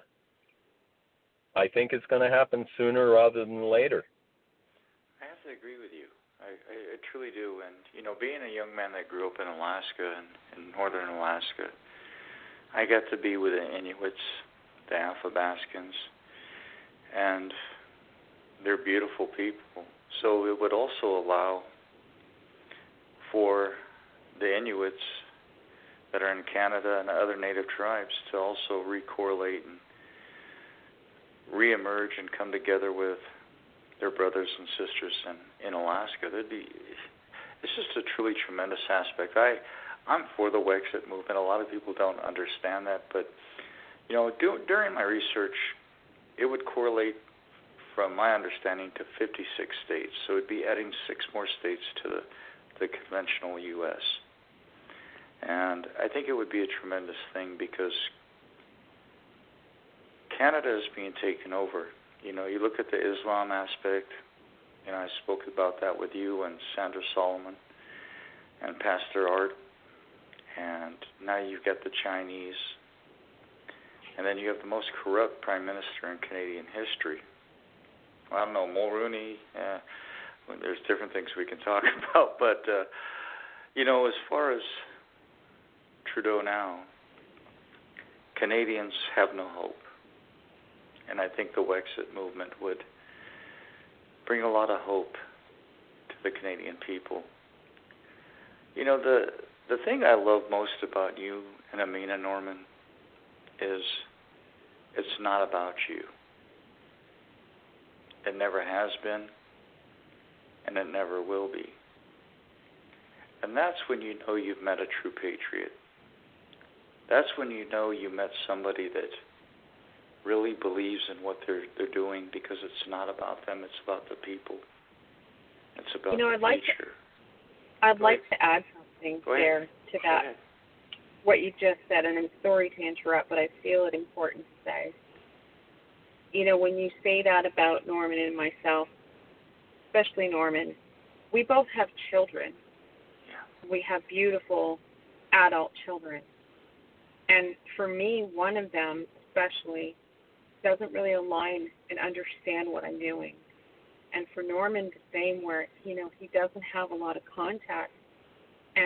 I think it's going to happen sooner rather than later. I have to agree with you. I, I, I truly do. And, you know, being a young man that grew up in Alaska and in northern Alaska, I got to be with the Inuits, the Athabascans, and they're beautiful people. So it would also allow for the Inuits that are in Canada and other native tribes to also re-correlate and re-emerge and come together with their brothers and sisters in, in Alaska. That'd be, it's just a truly tremendous aspect. I, I'm for the Wexit movement. A lot of people don't understand that, but you know, do, during my research, it would correlate, from my understanding, to fifty-six states. So it'd be adding six more states to the, the conventional U S. And I think it would be a tremendous thing because Canada is being taken over. You know, you look at the Islam aspect, you know, I spoke about that with you and Sandra Solomon and Pastor Art, and now you've got the Chinese, and then you have the most corrupt prime minister in Canadian history. I don't know, Mulroney, uh, well, there's different things we can talk about, but, uh, you know, as far as Trudeau now, Canadians have no hope. And I think the Wexit movement would bring a lot of hope to the Canadian people. You know, the the thing I love most about you and Amina, Norman, is it's not about you. It never has been, and it never will be. And that's when you know you've met a true patriot. That's when you know you met somebody that really believes in what they're they're doing, because it's not about them, it's about the people. It's about you know, the I'd like future. To, I'd Go like ahead. to add something Go there ahead. to Go that, ahead. what you just said, and I'm sorry to interrupt, but I feel it important to say. You know, when you say that about Norman and myself, especially Norman, we both have children. Yeah. We have beautiful adult children. And for me, one of them especially doesn't really align and understand what I'm doing. And for Norman, the same, where, you know, he doesn't have a lot of contact. And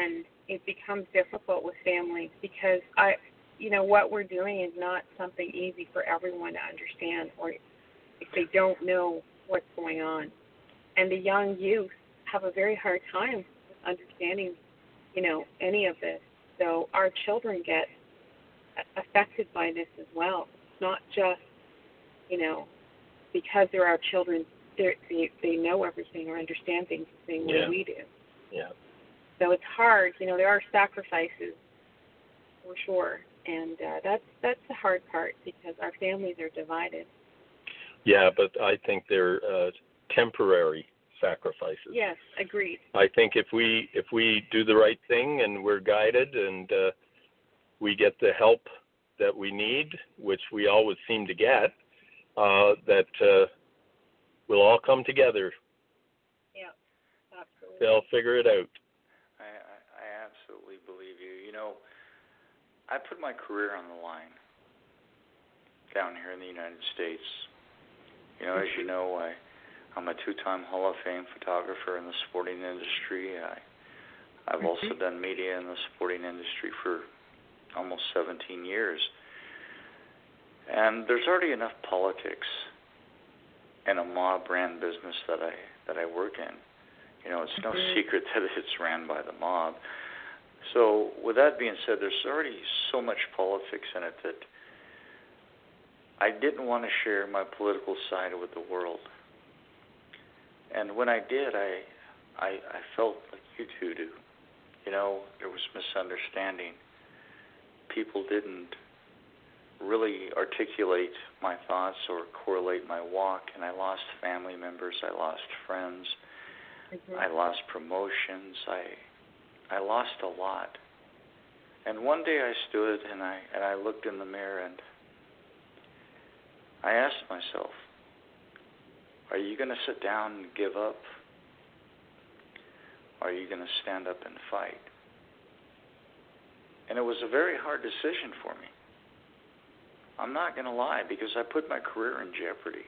it becomes difficult with families because I, you know, what we're doing is not something easy for everyone to understand, or if they don't know what's going on. And the young youth have a very hard time with understanding, you know, any of this. So our children get affected by this as well. It's not just, you know, because they're our children, they're, they they know everything or understand things the same way yeah. we do. Yeah. So it's hard. You know, there are sacrifices for sure, and uh, that's that's the hard part because our families are divided. Yeah, but I think they're uh, temporary sacrifices. Yes, agreed. I think if we if we do the right thing and we're guided and uh, we get the help that we need, which we always seem to get, uh, that uh, we'll all come together. Yeah, absolutely. They'll figure it out. I, I, I absolutely believe you. You know, I put my career on the line down here in the United States. You know, as you know, I, I'm a two-time Hall of Fame photographer in the sporting industry. I, I've mm-hmm. also done media in the sporting industry for almost seventeen years. And there's already enough politics in a mob ran business that I that I work in. You know, it's no mm-hmm. secret that it's ran by the mob. So with that being said, there's already so much politics in it that I didn't want to share my political side with the world. And when I did, I, I, I felt like you two do. You know, there was misunderstanding. People didn't really articulate my thoughts or correlate my walk, and I lost family members. I lost friends. Mm-hmm. I lost promotions. I I lost a lot. And one day I stood and I and I looked in the mirror and I asked myself, are you going to sit down and give up? Or are you going to stand up and fight? And it was a very hard decision for me. I'm not going to lie, because I put my career in jeopardy.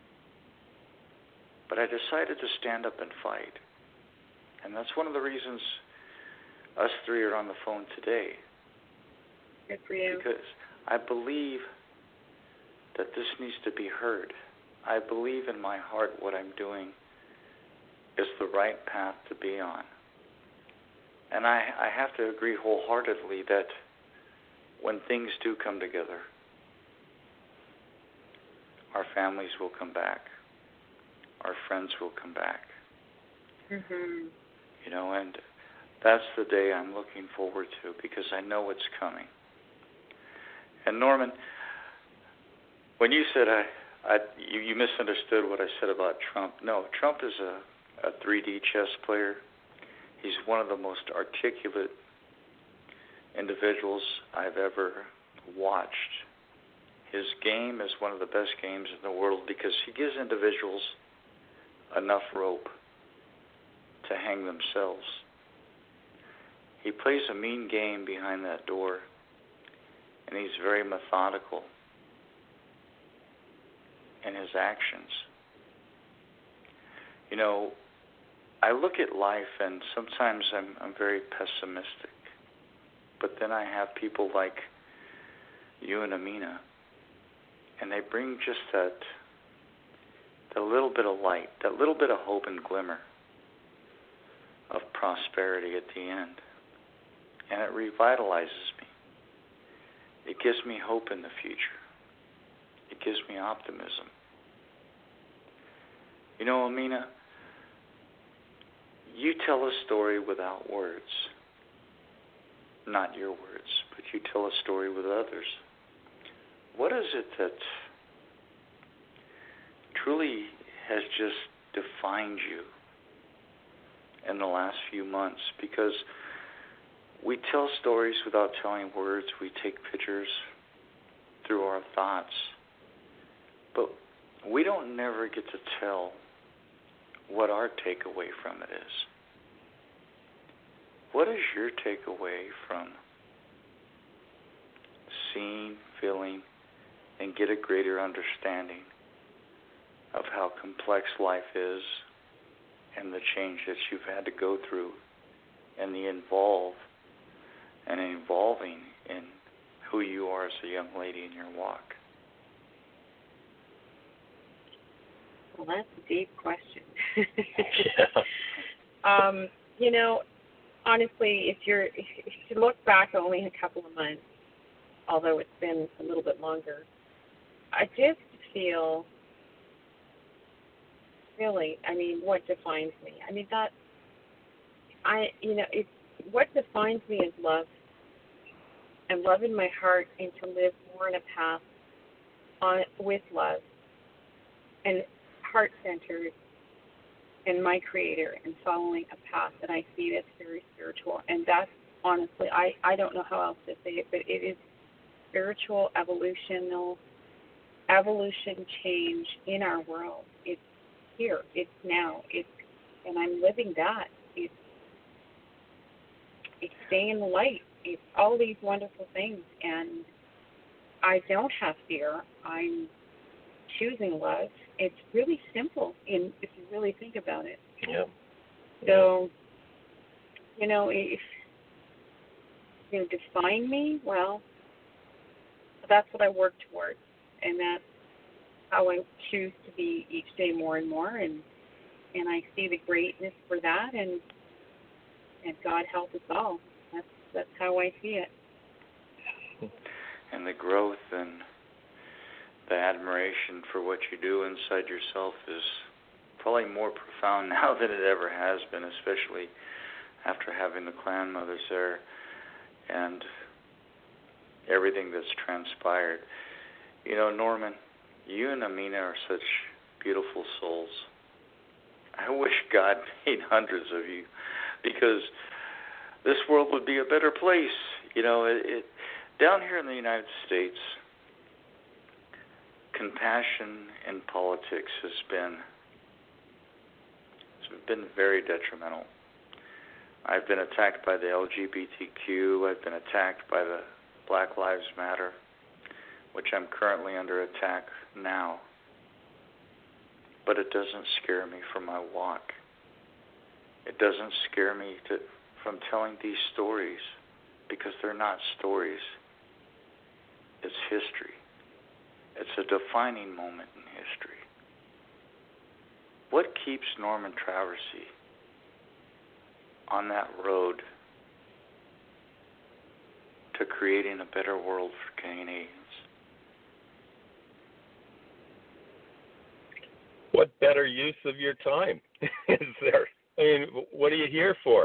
But I decided to stand up and fight. And that's one of the reasons us three are on the phone today. Good for you. Because I believe that this needs to be heard. I believe in my heart what I'm doing is the right path to be on. And I, I have to agree wholeheartedly that when things do come together, our families will come back. Our friends will come back. Mm-hmm. You know, and that's the day I'm looking forward to, because I know it's coming. And Norman, when you said I, I you, you misunderstood what I said about Trump. No, Trump is a, a three D chess player. He's one of the most articulate individuals I've ever watched. His game is one of the best games in the world because he gives individuals enough rope to hang themselves. He plays a mean game behind that door, and he's very methodical in his actions. You know, I look at life and sometimes I'm, I'm very pessimistic, but then I have people like you and Amina, and they bring just that, that little bit of light, that little bit of hope and glimmer of prosperity at the end. And it revitalizes me. It gives me hope in the future. It gives me optimism. You know, Amina, you tell a story without words. Not your words, but you tell a story with others. What is it that truly has just defined you in the last few months? Because we tell stories without telling words. We take pictures through our thoughts. But we don't never get to tell what our takeaway from it is. What is your takeaway from seeing, feeling, and get a greater understanding of how complex life is and the change that you've had to go through and the involve and evolving in who you are as a young lady in your walk? Well, that's a deep question. Yeah. um, you know, honestly, if you're if you look back only a couple of months, although it's been a little bit longer, I just feel really, I mean, what defines me? I mean, that, I, you know, it's, what defines me is love, and love in my heart, and to live more in a path on with love, and heart-centered in my Creator, and following a path that I see that's very spiritual. And that's, honestly, I, I don't know how else to say it, but it is spiritual, evolutional, evolution change in our world. It's here. It's now. It's, and I'm living that. It's, it's staying in the light. It's all these wonderful things. And I don't have fear. I'm choosing love. It's really simple in, if you really think about it. Yeah. So, you know, if you know, define me, well, that's what I work towards, and that's how I choose to be each day more and more, and and I see the greatness for that, and and God help us all. That's that's how I see it. And the growth and the admiration for what you do inside yourself is probably more profound now than it ever has been, especially after having the clan mothers there and everything that's transpired. You know, Norman, you and Amina are such beautiful souls. I wish God made hundreds of you, because this world would be a better place. You know, it, it down here in the United States, compassion in politics has been it's been very detrimental. I've been attacked by the L G B T Q. I've been attacked by the Black Lives Matter, which I'm currently under attack now. But it doesn't scare me from my walk. It doesn't scare me to, from telling these stories, because they're not stories. It's history. It's a defining moment in history. What keeps Norman Traversy on that road to creating a better world for Canadians? What better use of your time is there? I mean, what are you here for?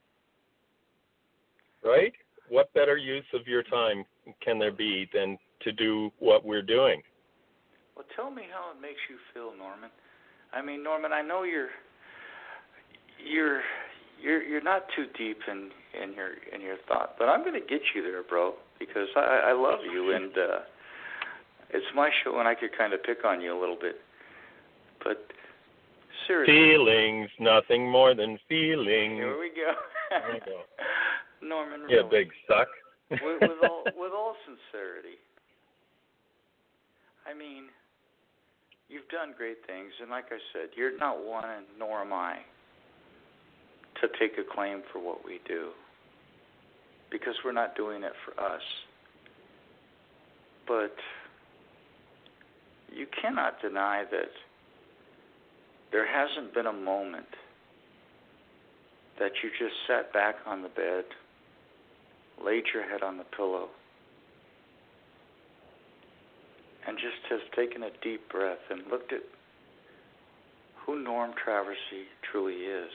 Right? What better use of your time can there be than to do what we're doing? Well, tell me how it makes you feel, Norman. I mean, Norman, I know you're you're you're you're not too deep in, in your in your thought, but I'm going to get you there, bro, because I, I love you, and uh, it's my show, and I could kind of pick on you a little bit. But seriously, feelings, nothing more than feelings. Here we go. There we go. Norman, yeah, really, big suck. with, with all with all sincerity, I mean, you've done great things, and like I said, you're not one, and nor am I, to take a claim for what we do, because we're not doing it for us. But you cannot deny that there hasn't been a moment that you just sat back on the bed, laid your head on the pillow, and just has taken a deep breath and looked at who Norm Traversy truly is.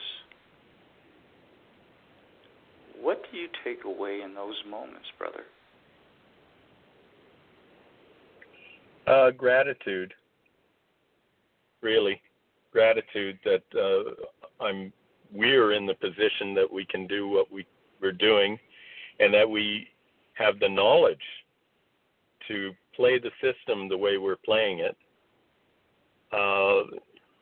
What do you take away in those moments, brother? Uh, gratitude, really. Gratitude that uh, I'm we're in the position that we can do what we, we're doing, and that we have the knowledge to play the system the way we're playing it. Uh,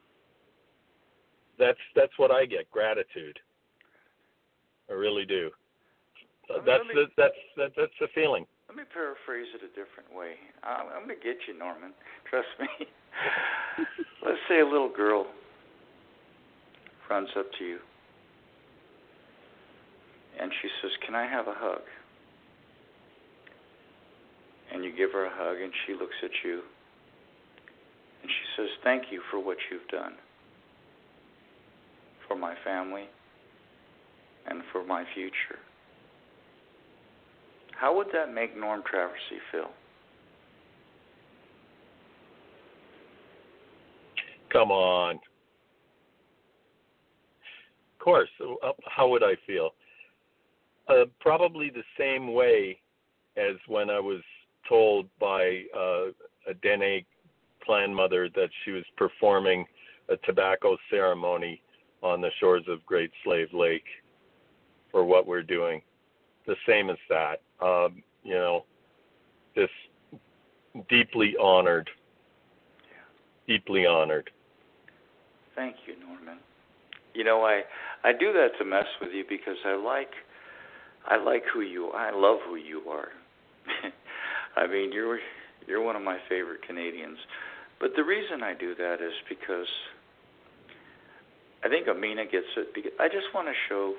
that's that's what I get, gratitude. I really do. Uh, that's me, the, that's that, that's the feeling. Let me paraphrase it a different way. I'm, I'm going to get you, Norman. Trust me. Let's say a little girl runs up to you and she says, "Can I have a hug?" and you give her a hug, and she looks at you, and she says, "Thank you for what you've done for my family and for my future." How would that make Norm Traversy feel? Come on. Of course. How would I feel? Uh, probably the same way as when I was told by uh, a Dene clan mother that she was performing a tobacco ceremony on the shores of Great Slave Lake for what we're doing. The same as that. Um, you know, just deeply honored. Deeply honored. Thank you, Norman. You know, I, I do that to mess with you because I like I like who you are. I love who you are. I mean, you're you're one of my favorite Canadians. But the reason I do that is because I think Amina gets it. Because I just want to show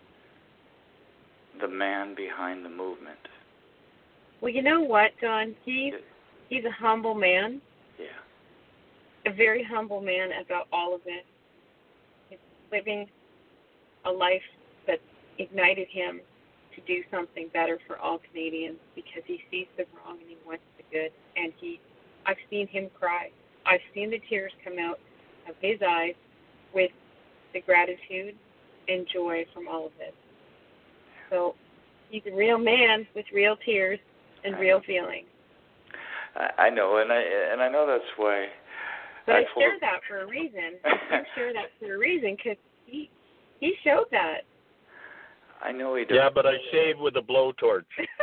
the man behind the movement. Well, you know what, Don? He's he's a humble man. Yeah. A very humble man about all of it. He's living a life that ignited him to do something better for all Canadians because he sees the wrong and he wants the good. And he, I've seen him cry. I've seen the tears come out of his eyes with the gratitude and joy from all of this. So he's a real man with real tears and real feelings. I, I know, and I and I know that's why. But I, I share that for a reason. I share that for a reason because he he showed that. I know he does. Yeah, but I shave with a blowtorch.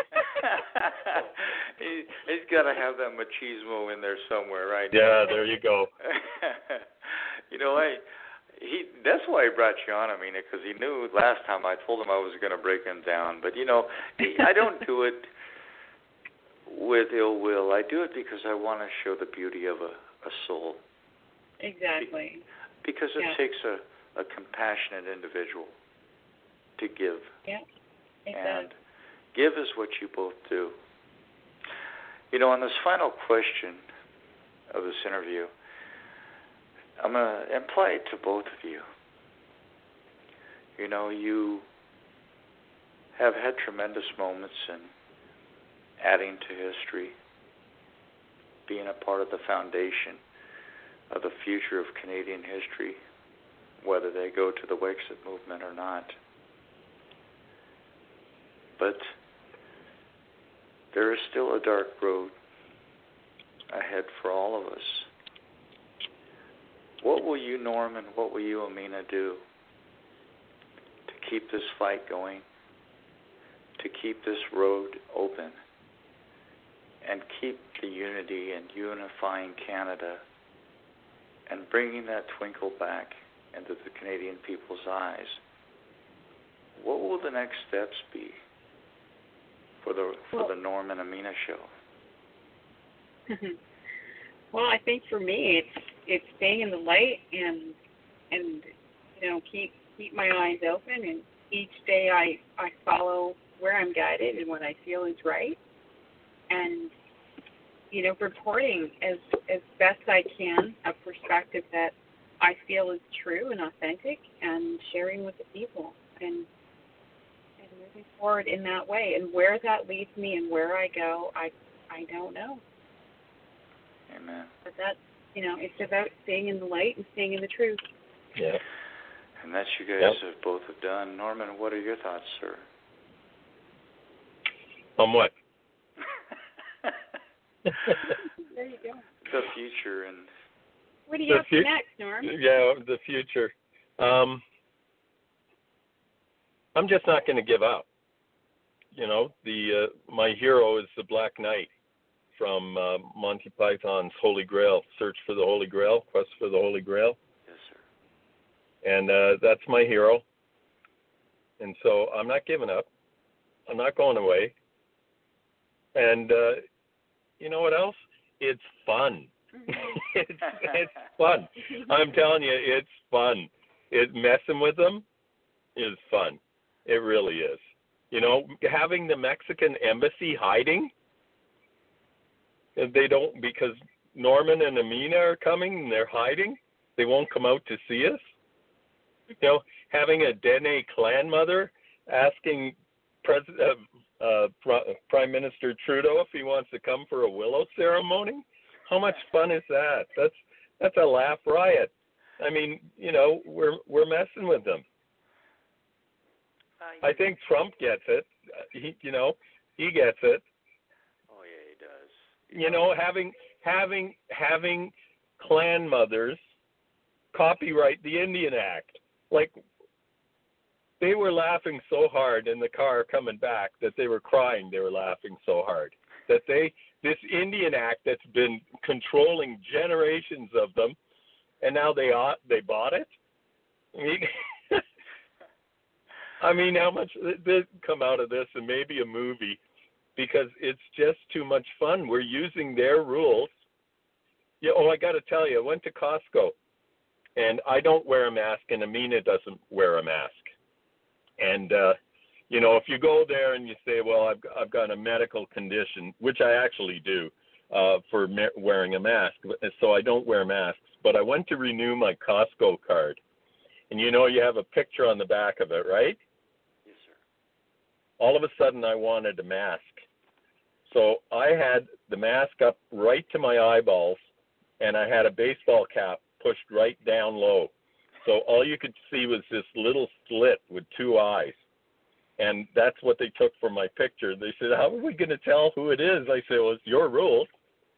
he, he's got to have that machismo in there somewhere, right? Yeah, there you go. You know, I he that's why he brought you on, Amina, because he knew last time I told him I was going to break him down. But, you know, he, I don't do it with ill will. I do it because I want to show the beauty of a, a soul. Exactly. Be, because it yeah. takes a, a compassionate individual to give. Yeah, it and does. Give is what you both do. You know, on this final question of this interview, I'm going to imply it to both of you. You know, you have had tremendous moments in adding to history, being a part of the foundation of the future of Canadian history, whether they go to the Wexit movement or not. But there is still a dark road ahead for all of us. What will you, Norman, what will you, Amina, do to keep this fight going, to keep this road open, and keep the unity and unifying Canada and bringing that twinkle back into the Canadian people's eyes? What will the next steps be for the for well, the Norm and Amina show? Well, I think for me, it's it's staying in the light and and you know keep keep my eyes open, and each day I I follow where I'm guided and what I feel is right, and you know reporting as as best I can a perspective that I feel is true and authentic, and sharing with the people and. Moving forward in that way, and where that leads me and where I go, I I don't know. Amen. But that's, you know, it's about staying in the light and staying in the truth. Yeah. And that you guys yep. have both have done. Norman, what are your thoughts, sir? On what? There you go. The future and. What do you the have fu- next, Norm? Yeah, the future. Um, I'm just not going to give up. You know, the uh, my hero is the Black Knight from uh, Monty Python's Holy Grail, Search for the Holy Grail, Quest for the Holy Grail. Yes, sir. And uh, that's my hero. And so I'm not giving up. I'm not going away. And uh, you know what else? It's fun. it's, it's fun. I'm telling you, it's fun. It messing with them is fun. It really is. You know, having the Mexican embassy hiding, they don't, because Norman and Amina are coming and they're hiding. They won't come out to see us. You know, having a Dene clan mother asking President, uh, uh, Prime Minister Trudeau if he wants to come for a willow ceremony. How much fun is that? That's that's a laugh riot. I mean, you know, we're we're messing with them. Uh, I think Trump gets it. He, you know, he gets it. Oh yeah, he does. He you does. know, having having having clan mothers copyright the Indian Act. Like, they were laughing so hard in the car coming back that they were crying. They were laughing so hard that they this Indian Act that's been controlling generations of them, and now they ought, they bought it. I mean, I mean, how much did come out of this, and maybe a movie, because it's just too much fun. We're using their rules. Yeah. Oh, I got to tell you, I went to Costco, and I don't wear a mask, and Amina doesn't wear a mask. And uh, you know, if you go there and you say, well, I've I've got a medical condition, which I actually do, uh, for ma- wearing a mask, so I don't wear masks. But I went to renew my Costco card, and you know, you have a picture on the back of it, right? Yes, sir. All of a sudden, I wanted a mask, so I had the mask up right to my eyeballs, and I had a baseball cap pushed right down low. So all you could see was this little slit with two eyes. And that's what they took for my picture. They said, how are we going to tell who it is? I said, well, it's your rules.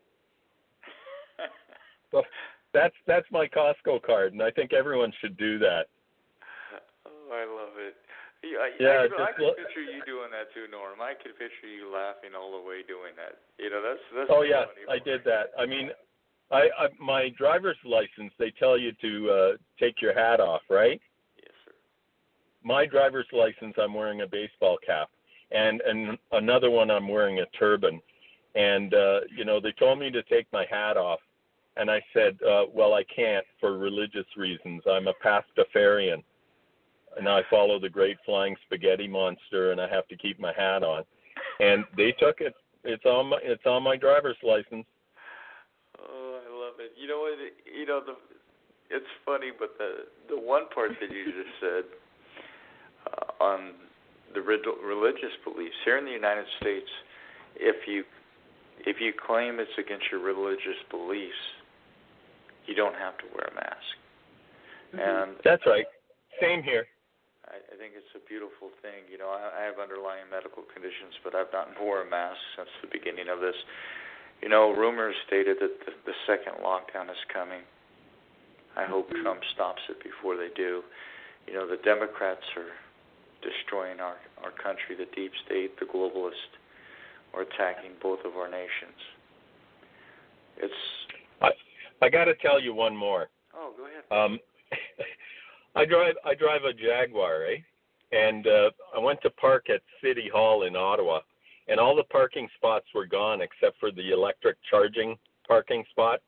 So that's that's my Costco card, and I think everyone should do that. Oh, I love it. Yeah, I, yeah, I, just I could look. picture you doing that too, Norm. I could picture you laughing all the way doing that. You know, that's that's. Oh yeah, funny I did that. I mean, I, I my driver's license, they tell you to uh, take your hat off, right? Yes, sir. My driver's license, I'm wearing a baseball cap, and and another one, I'm wearing a turban. And uh, you know, they told me to take my hat off, and I said, uh, well, I can't for religious reasons. I'm a Pastafarian, and I follow the Great Flying Spaghetti Monster, and I have to keep my hat on. And they took it. It's on my it's on my driver's license. Oh, I love it. You know what? You know the. It's funny, but the the one part that you just said uh, on the religious beliefs here in the United States, if you if you claim it's against your religious beliefs, you don't have to wear a mask. Mm-hmm. And that's right. Same here. I, I think it's a beautiful thing. You know, I, I have underlying medical conditions, but I've not worn a mask since the beginning of this. You know, rumors stated that the, the second lockdown is coming. I hope mm-hmm. Trump stops it before they do. You know, the Democrats are destroying our, our country. The deep state, the globalists are attacking both of our nations. It's. I, I got to tell you one more. Oh, go ahead. Um, I drive I drive a Jaguar, eh? And uh, I went to park at City Hall in Ottawa, and all the parking spots were gone except for the electric charging parking spot.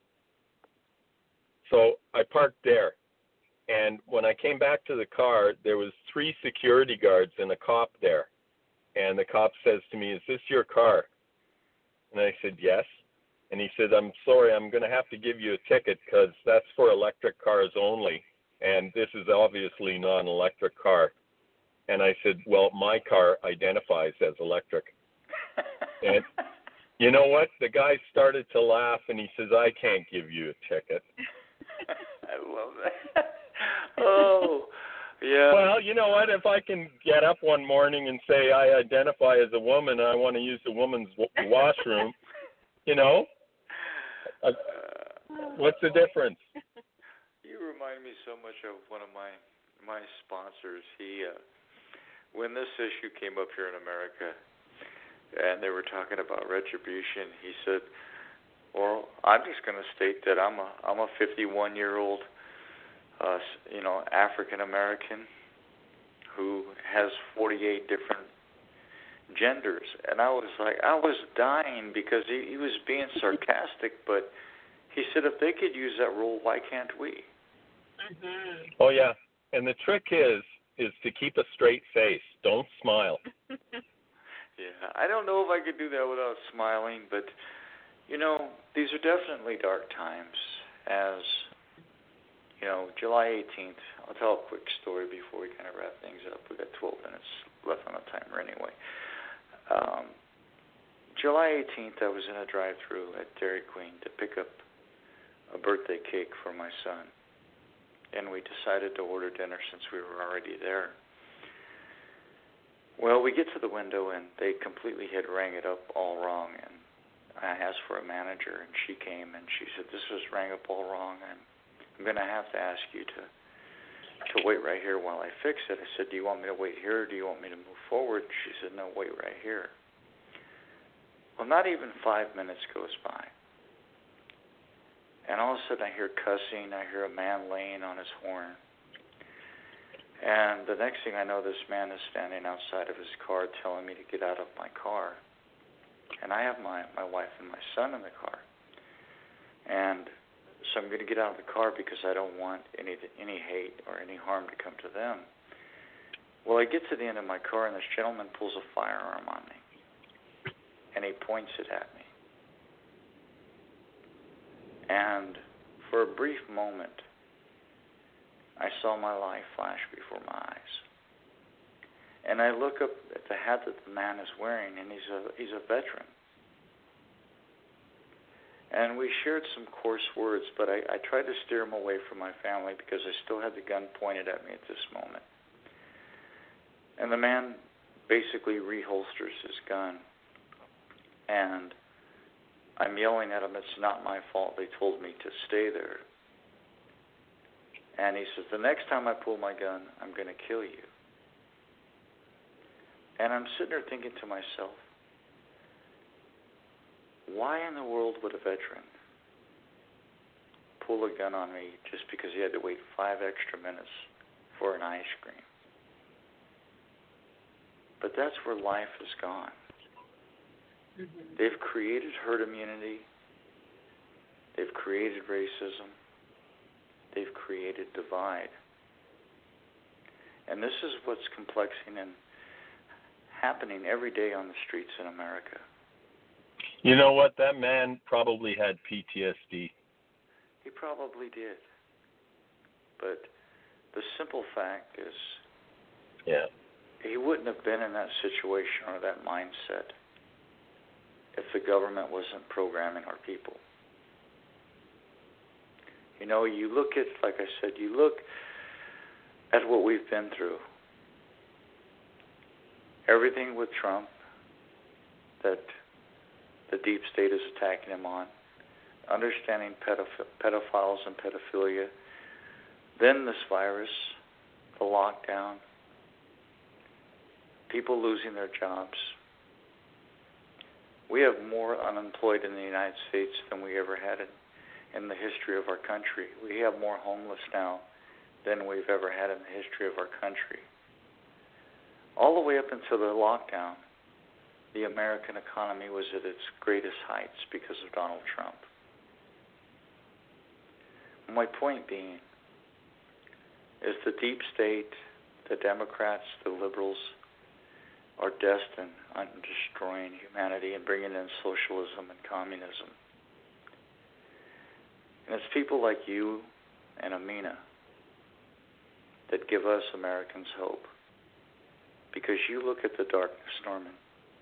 So I parked there, and when I came back to the car, there was three security guards and a cop there. And the cop says to me, "Is this your car?" And I said, "Yes." And he said, "I'm sorry, I'm going to have to give you a ticket because that's for electric cars only, and this is obviously not an electric car." And I said, "Well, my car identifies as electric." And you know what? The guy started to laugh, and he says, "I can't give you a ticket." I love that. Oh, yeah. Well, you know what? If I can get up one morning and say I identify as a woman and I want to use the woman's w- washroom, you know, uh, what's the difference? You remind me so much of one of my my sponsors. He, uh, when this issue came up here in America, and they were talking about retribution, he said, "Well, I'm just going to state that I'm a I'm a fifty-one year old, uh, you know, African American who has forty-eight different genders." And I was like, I was dying because he, he was being sarcastic, but he said, if they could use that rule, why can't we? Mm-hmm. Oh yeah, and the trick is is to keep a straight face. Don't smile. Yeah, I don't know if I could do that without smiling, but You know, these are definitely dark times. As, you know, July eighteenth, I'll tell a quick story before we kind of wrap things up. We've got twelve minutes left on the timer anyway. Um, July eighteenth, I was in a drive-thru at Dairy Queen to pick up a birthday cake for my son. And we decided to order dinner since we were already there. Well, we get to the window, and they completely had rang it up all wrong. And I asked for a manager, and she came, and she said, this was rang up all wrong, and I'm going to have to ask you to to wait right here while I fix it. I said, do you want me to wait here, or do you want me to move forward? She said, no, wait right here. Well, not even five minutes goes by. And all of a sudden I hear cussing, I hear a man laying on his horn. And the next thing I know, this man is standing outside of his car telling me to get out of my car. And I have my, my wife and my son in the car. And so I'm going to get out of the car because I don't want any any hate or any harm to come to them. Well, I get to the end of my car, and this gentleman pulls a firearm on me. And he points it at me. And for a brief moment, I saw my life flash before my eyes. And I look up at the hat that the man is wearing, and he's a he's a veteran. And we shared some coarse words, but I, I tried to steer him away from my family because I still had the gun pointed at me at this moment. And the man basically reholsters his gun. And I'm yelling at him, it's not my fault. They told me to stay there. And he says, the next time I pull my gun, I'm going to kill you. And I'm sitting there thinking to myself, why in the world would a veteran pull a gun on me just because he had to wait five extra minutes for an ice cream? But that's where life has gone. Mm-hmm. They've created herd immunity. They've created racism. They've created divide. And this is what's complexing and happening every day on the streets in America. You know what? That man probably had P T S D. He probably did. But the simple fact is, yeah, he wouldn't have been in that situation or that mindset if the government wasn't programming our people. You know, you look at, like I said, you look at what we've been through. Everything with Trump that the deep state is attacking him on, understanding pedoph- pedophiles and pedophilia, then this virus, the lockdown, people losing their jobs. We have more unemployed in the United States than we ever had in, in the history of our country. We have more homeless now than we've ever had in the history of our country. All the way up until the lockdown, the American economy was at its greatest heights because of Donald Trump. My point being is the deep state, the Democrats, the liberals, are destined on destroying humanity and bringing in socialism and communism. And it's people like you and Amina that give us Americans hope. Because you look at the darkness, Norman,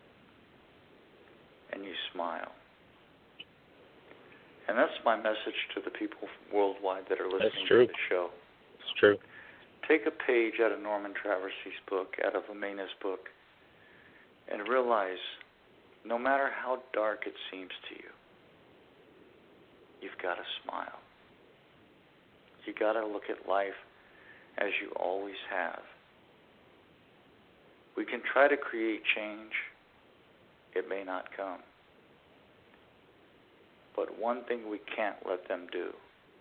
and you smile. And that's my message to the people worldwide that are listening to the show. It's true. Take a page out of Norman Traversy's book, out of Amina's book, and realize no matter how dark it seems to you, you've got to smile. You got to look at life as you always have. We can try to create change. It may not come. But one thing we can't let them do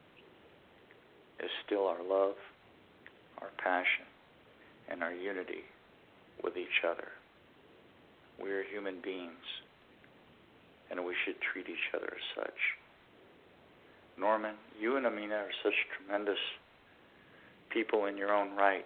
is steal our love, our passion, and our unity with each other. We are human beings, and we should treat each other as such. Norman, you and Amina are such tremendous people in your own right,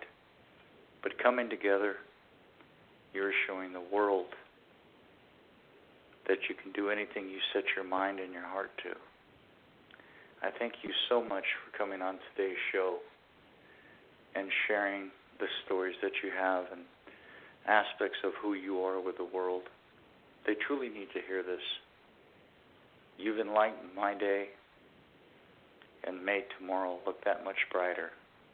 but coming together, you're showing the world that you can do anything you set your mind and your heart to. I thank you so much for coming on today's show and sharing the stories that you have and aspects of who you are with the world. They truly need to hear this. You've enlightened my day and made tomorrow look that much brighter.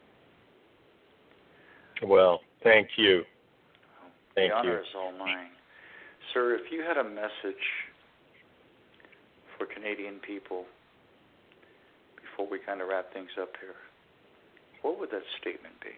Well, thank you. Thank the honor you. is all mine. Sir, if you had a message for Canadian people before we kind of wrap things up here, what would that statement be?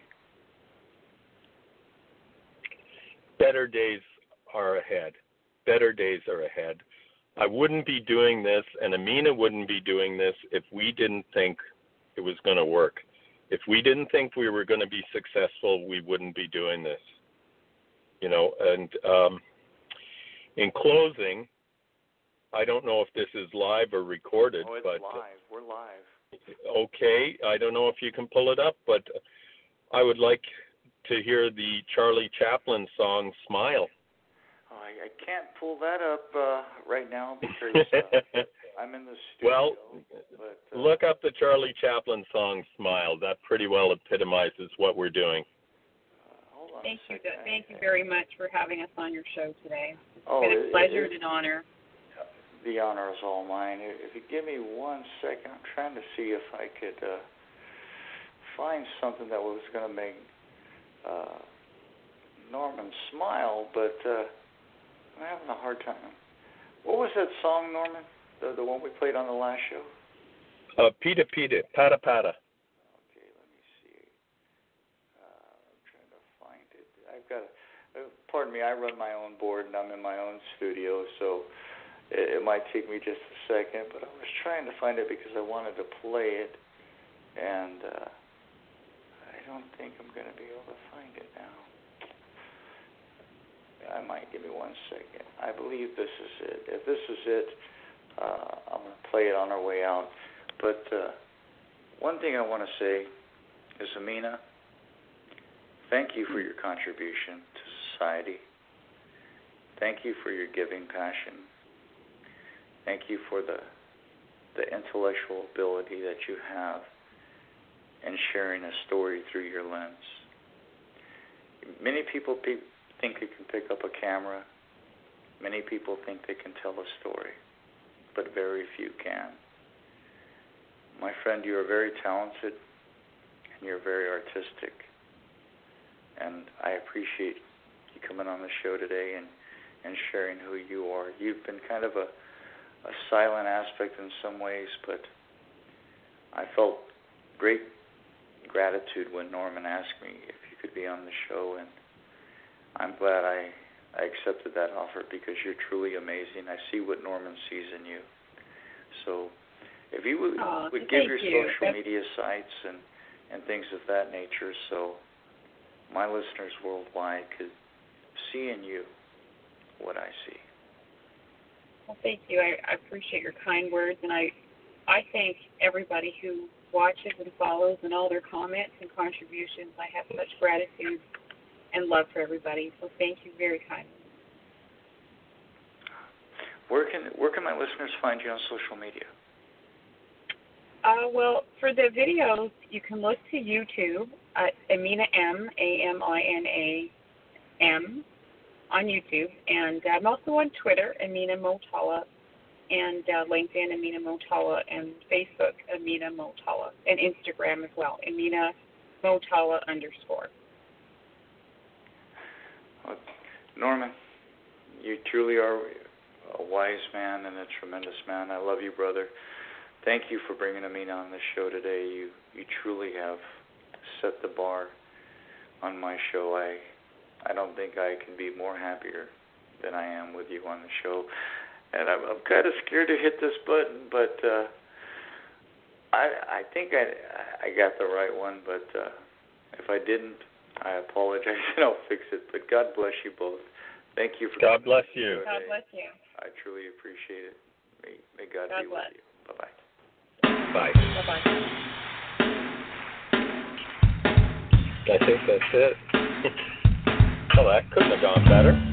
Better days are ahead. Better days are ahead. I wouldn't be doing this, and Amina wouldn't be doing this if we didn't think it was going to work. If we didn't think we were going to be successful, we wouldn't be doing this. You know, and um, in closing, I don't know if this is live or recorded. Oh, it's but, live. We're live. Okay. I don't know if you can pull it up, but I would like to hear the Charlie Chaplin song, Smile. Oh, I, I can't pull that up uh, right now because uh, I'm in the studio. Well, but, uh, look up the Charlie Chaplin song, Smile. That pretty well epitomizes what we're doing. Uh, hold on Thank a you. second. Thank you very much for having us on your show today. It's Oh, been a it- pleasure it- and an honor. The honor is all mine. If you give me one second, I'm trying to see if I could uh, find something that was going to make uh, Norman smile, but uh, I'm having a hard time. What was that song, Norman? The the one we played on the last show? Uh, Pita Pita, Pata Pata. Okay, let me see. Uh, I'm trying to find it. I've got. Uh, pardon me. I run my own board and I'm in my own studio, so it, it might take me just a second. But I was trying to find it because I wanted to play it, and uh, I don't think I'm going to be able to find it now. I might. Give me one second. I believe this is it. If this is it, uh, I'm going to play it on our way out. But uh, one thing I want to say is, Amina, thank you for your contribution to society. Thank you for your giving passion. Thank you for the the intellectual ability that you have in sharing a story through your lens. Many people pe- think they can pick up a camera. Many people think they can tell a story, but very few can. My friend, you are very talented and you're very artistic. And I appreciate you coming on the show today and, and sharing who you are. You've been kind of a, a silent aspect in some ways, but I felt great gratitude when Norman asked me if you could be on the show, and I'm glad I, I accepted that offer because you're truly amazing. I see what Norman sees in you. So if you would, Aw, would give your you. social That's... media sites and, and things of that nature so my listeners worldwide could see in you what I see. Well, thank you. I, I appreciate your kind words, and I, I thank everybody who watches and follows and all their comments and contributions. I have such gratitude and love for everybody, so thank you very kindly. Where can where can my listeners find you on social media? Uh, well, for the videos, you can look to YouTube at Amina M, A M I N A M, on YouTube. And I'm also on Twitter, Amina Motala, and uh, LinkedIn, Amina Motala, and Facebook, Amina Motala, and Instagram as well, Amina Motala underscore. Well, Norman, you truly are a wise man and a tremendous man. I love you, brother. Thank you for bringing Amina on the show today. You you truly have set the bar on my show. I I don't think I can be more happier than I am with you on the show. And I'm, I'm kind of scared to hit this button, but uh, I I think I I got the right one. But uh, if I didn't, I apologize and I'll fix it. But God bless you both. Thank you for God bless coming you. God bless you. I truly appreciate it. May, may God, God be bless. with you. Bye-bye. Bye. Bye-bye. I think that's it. Well, that couldn't have gone better.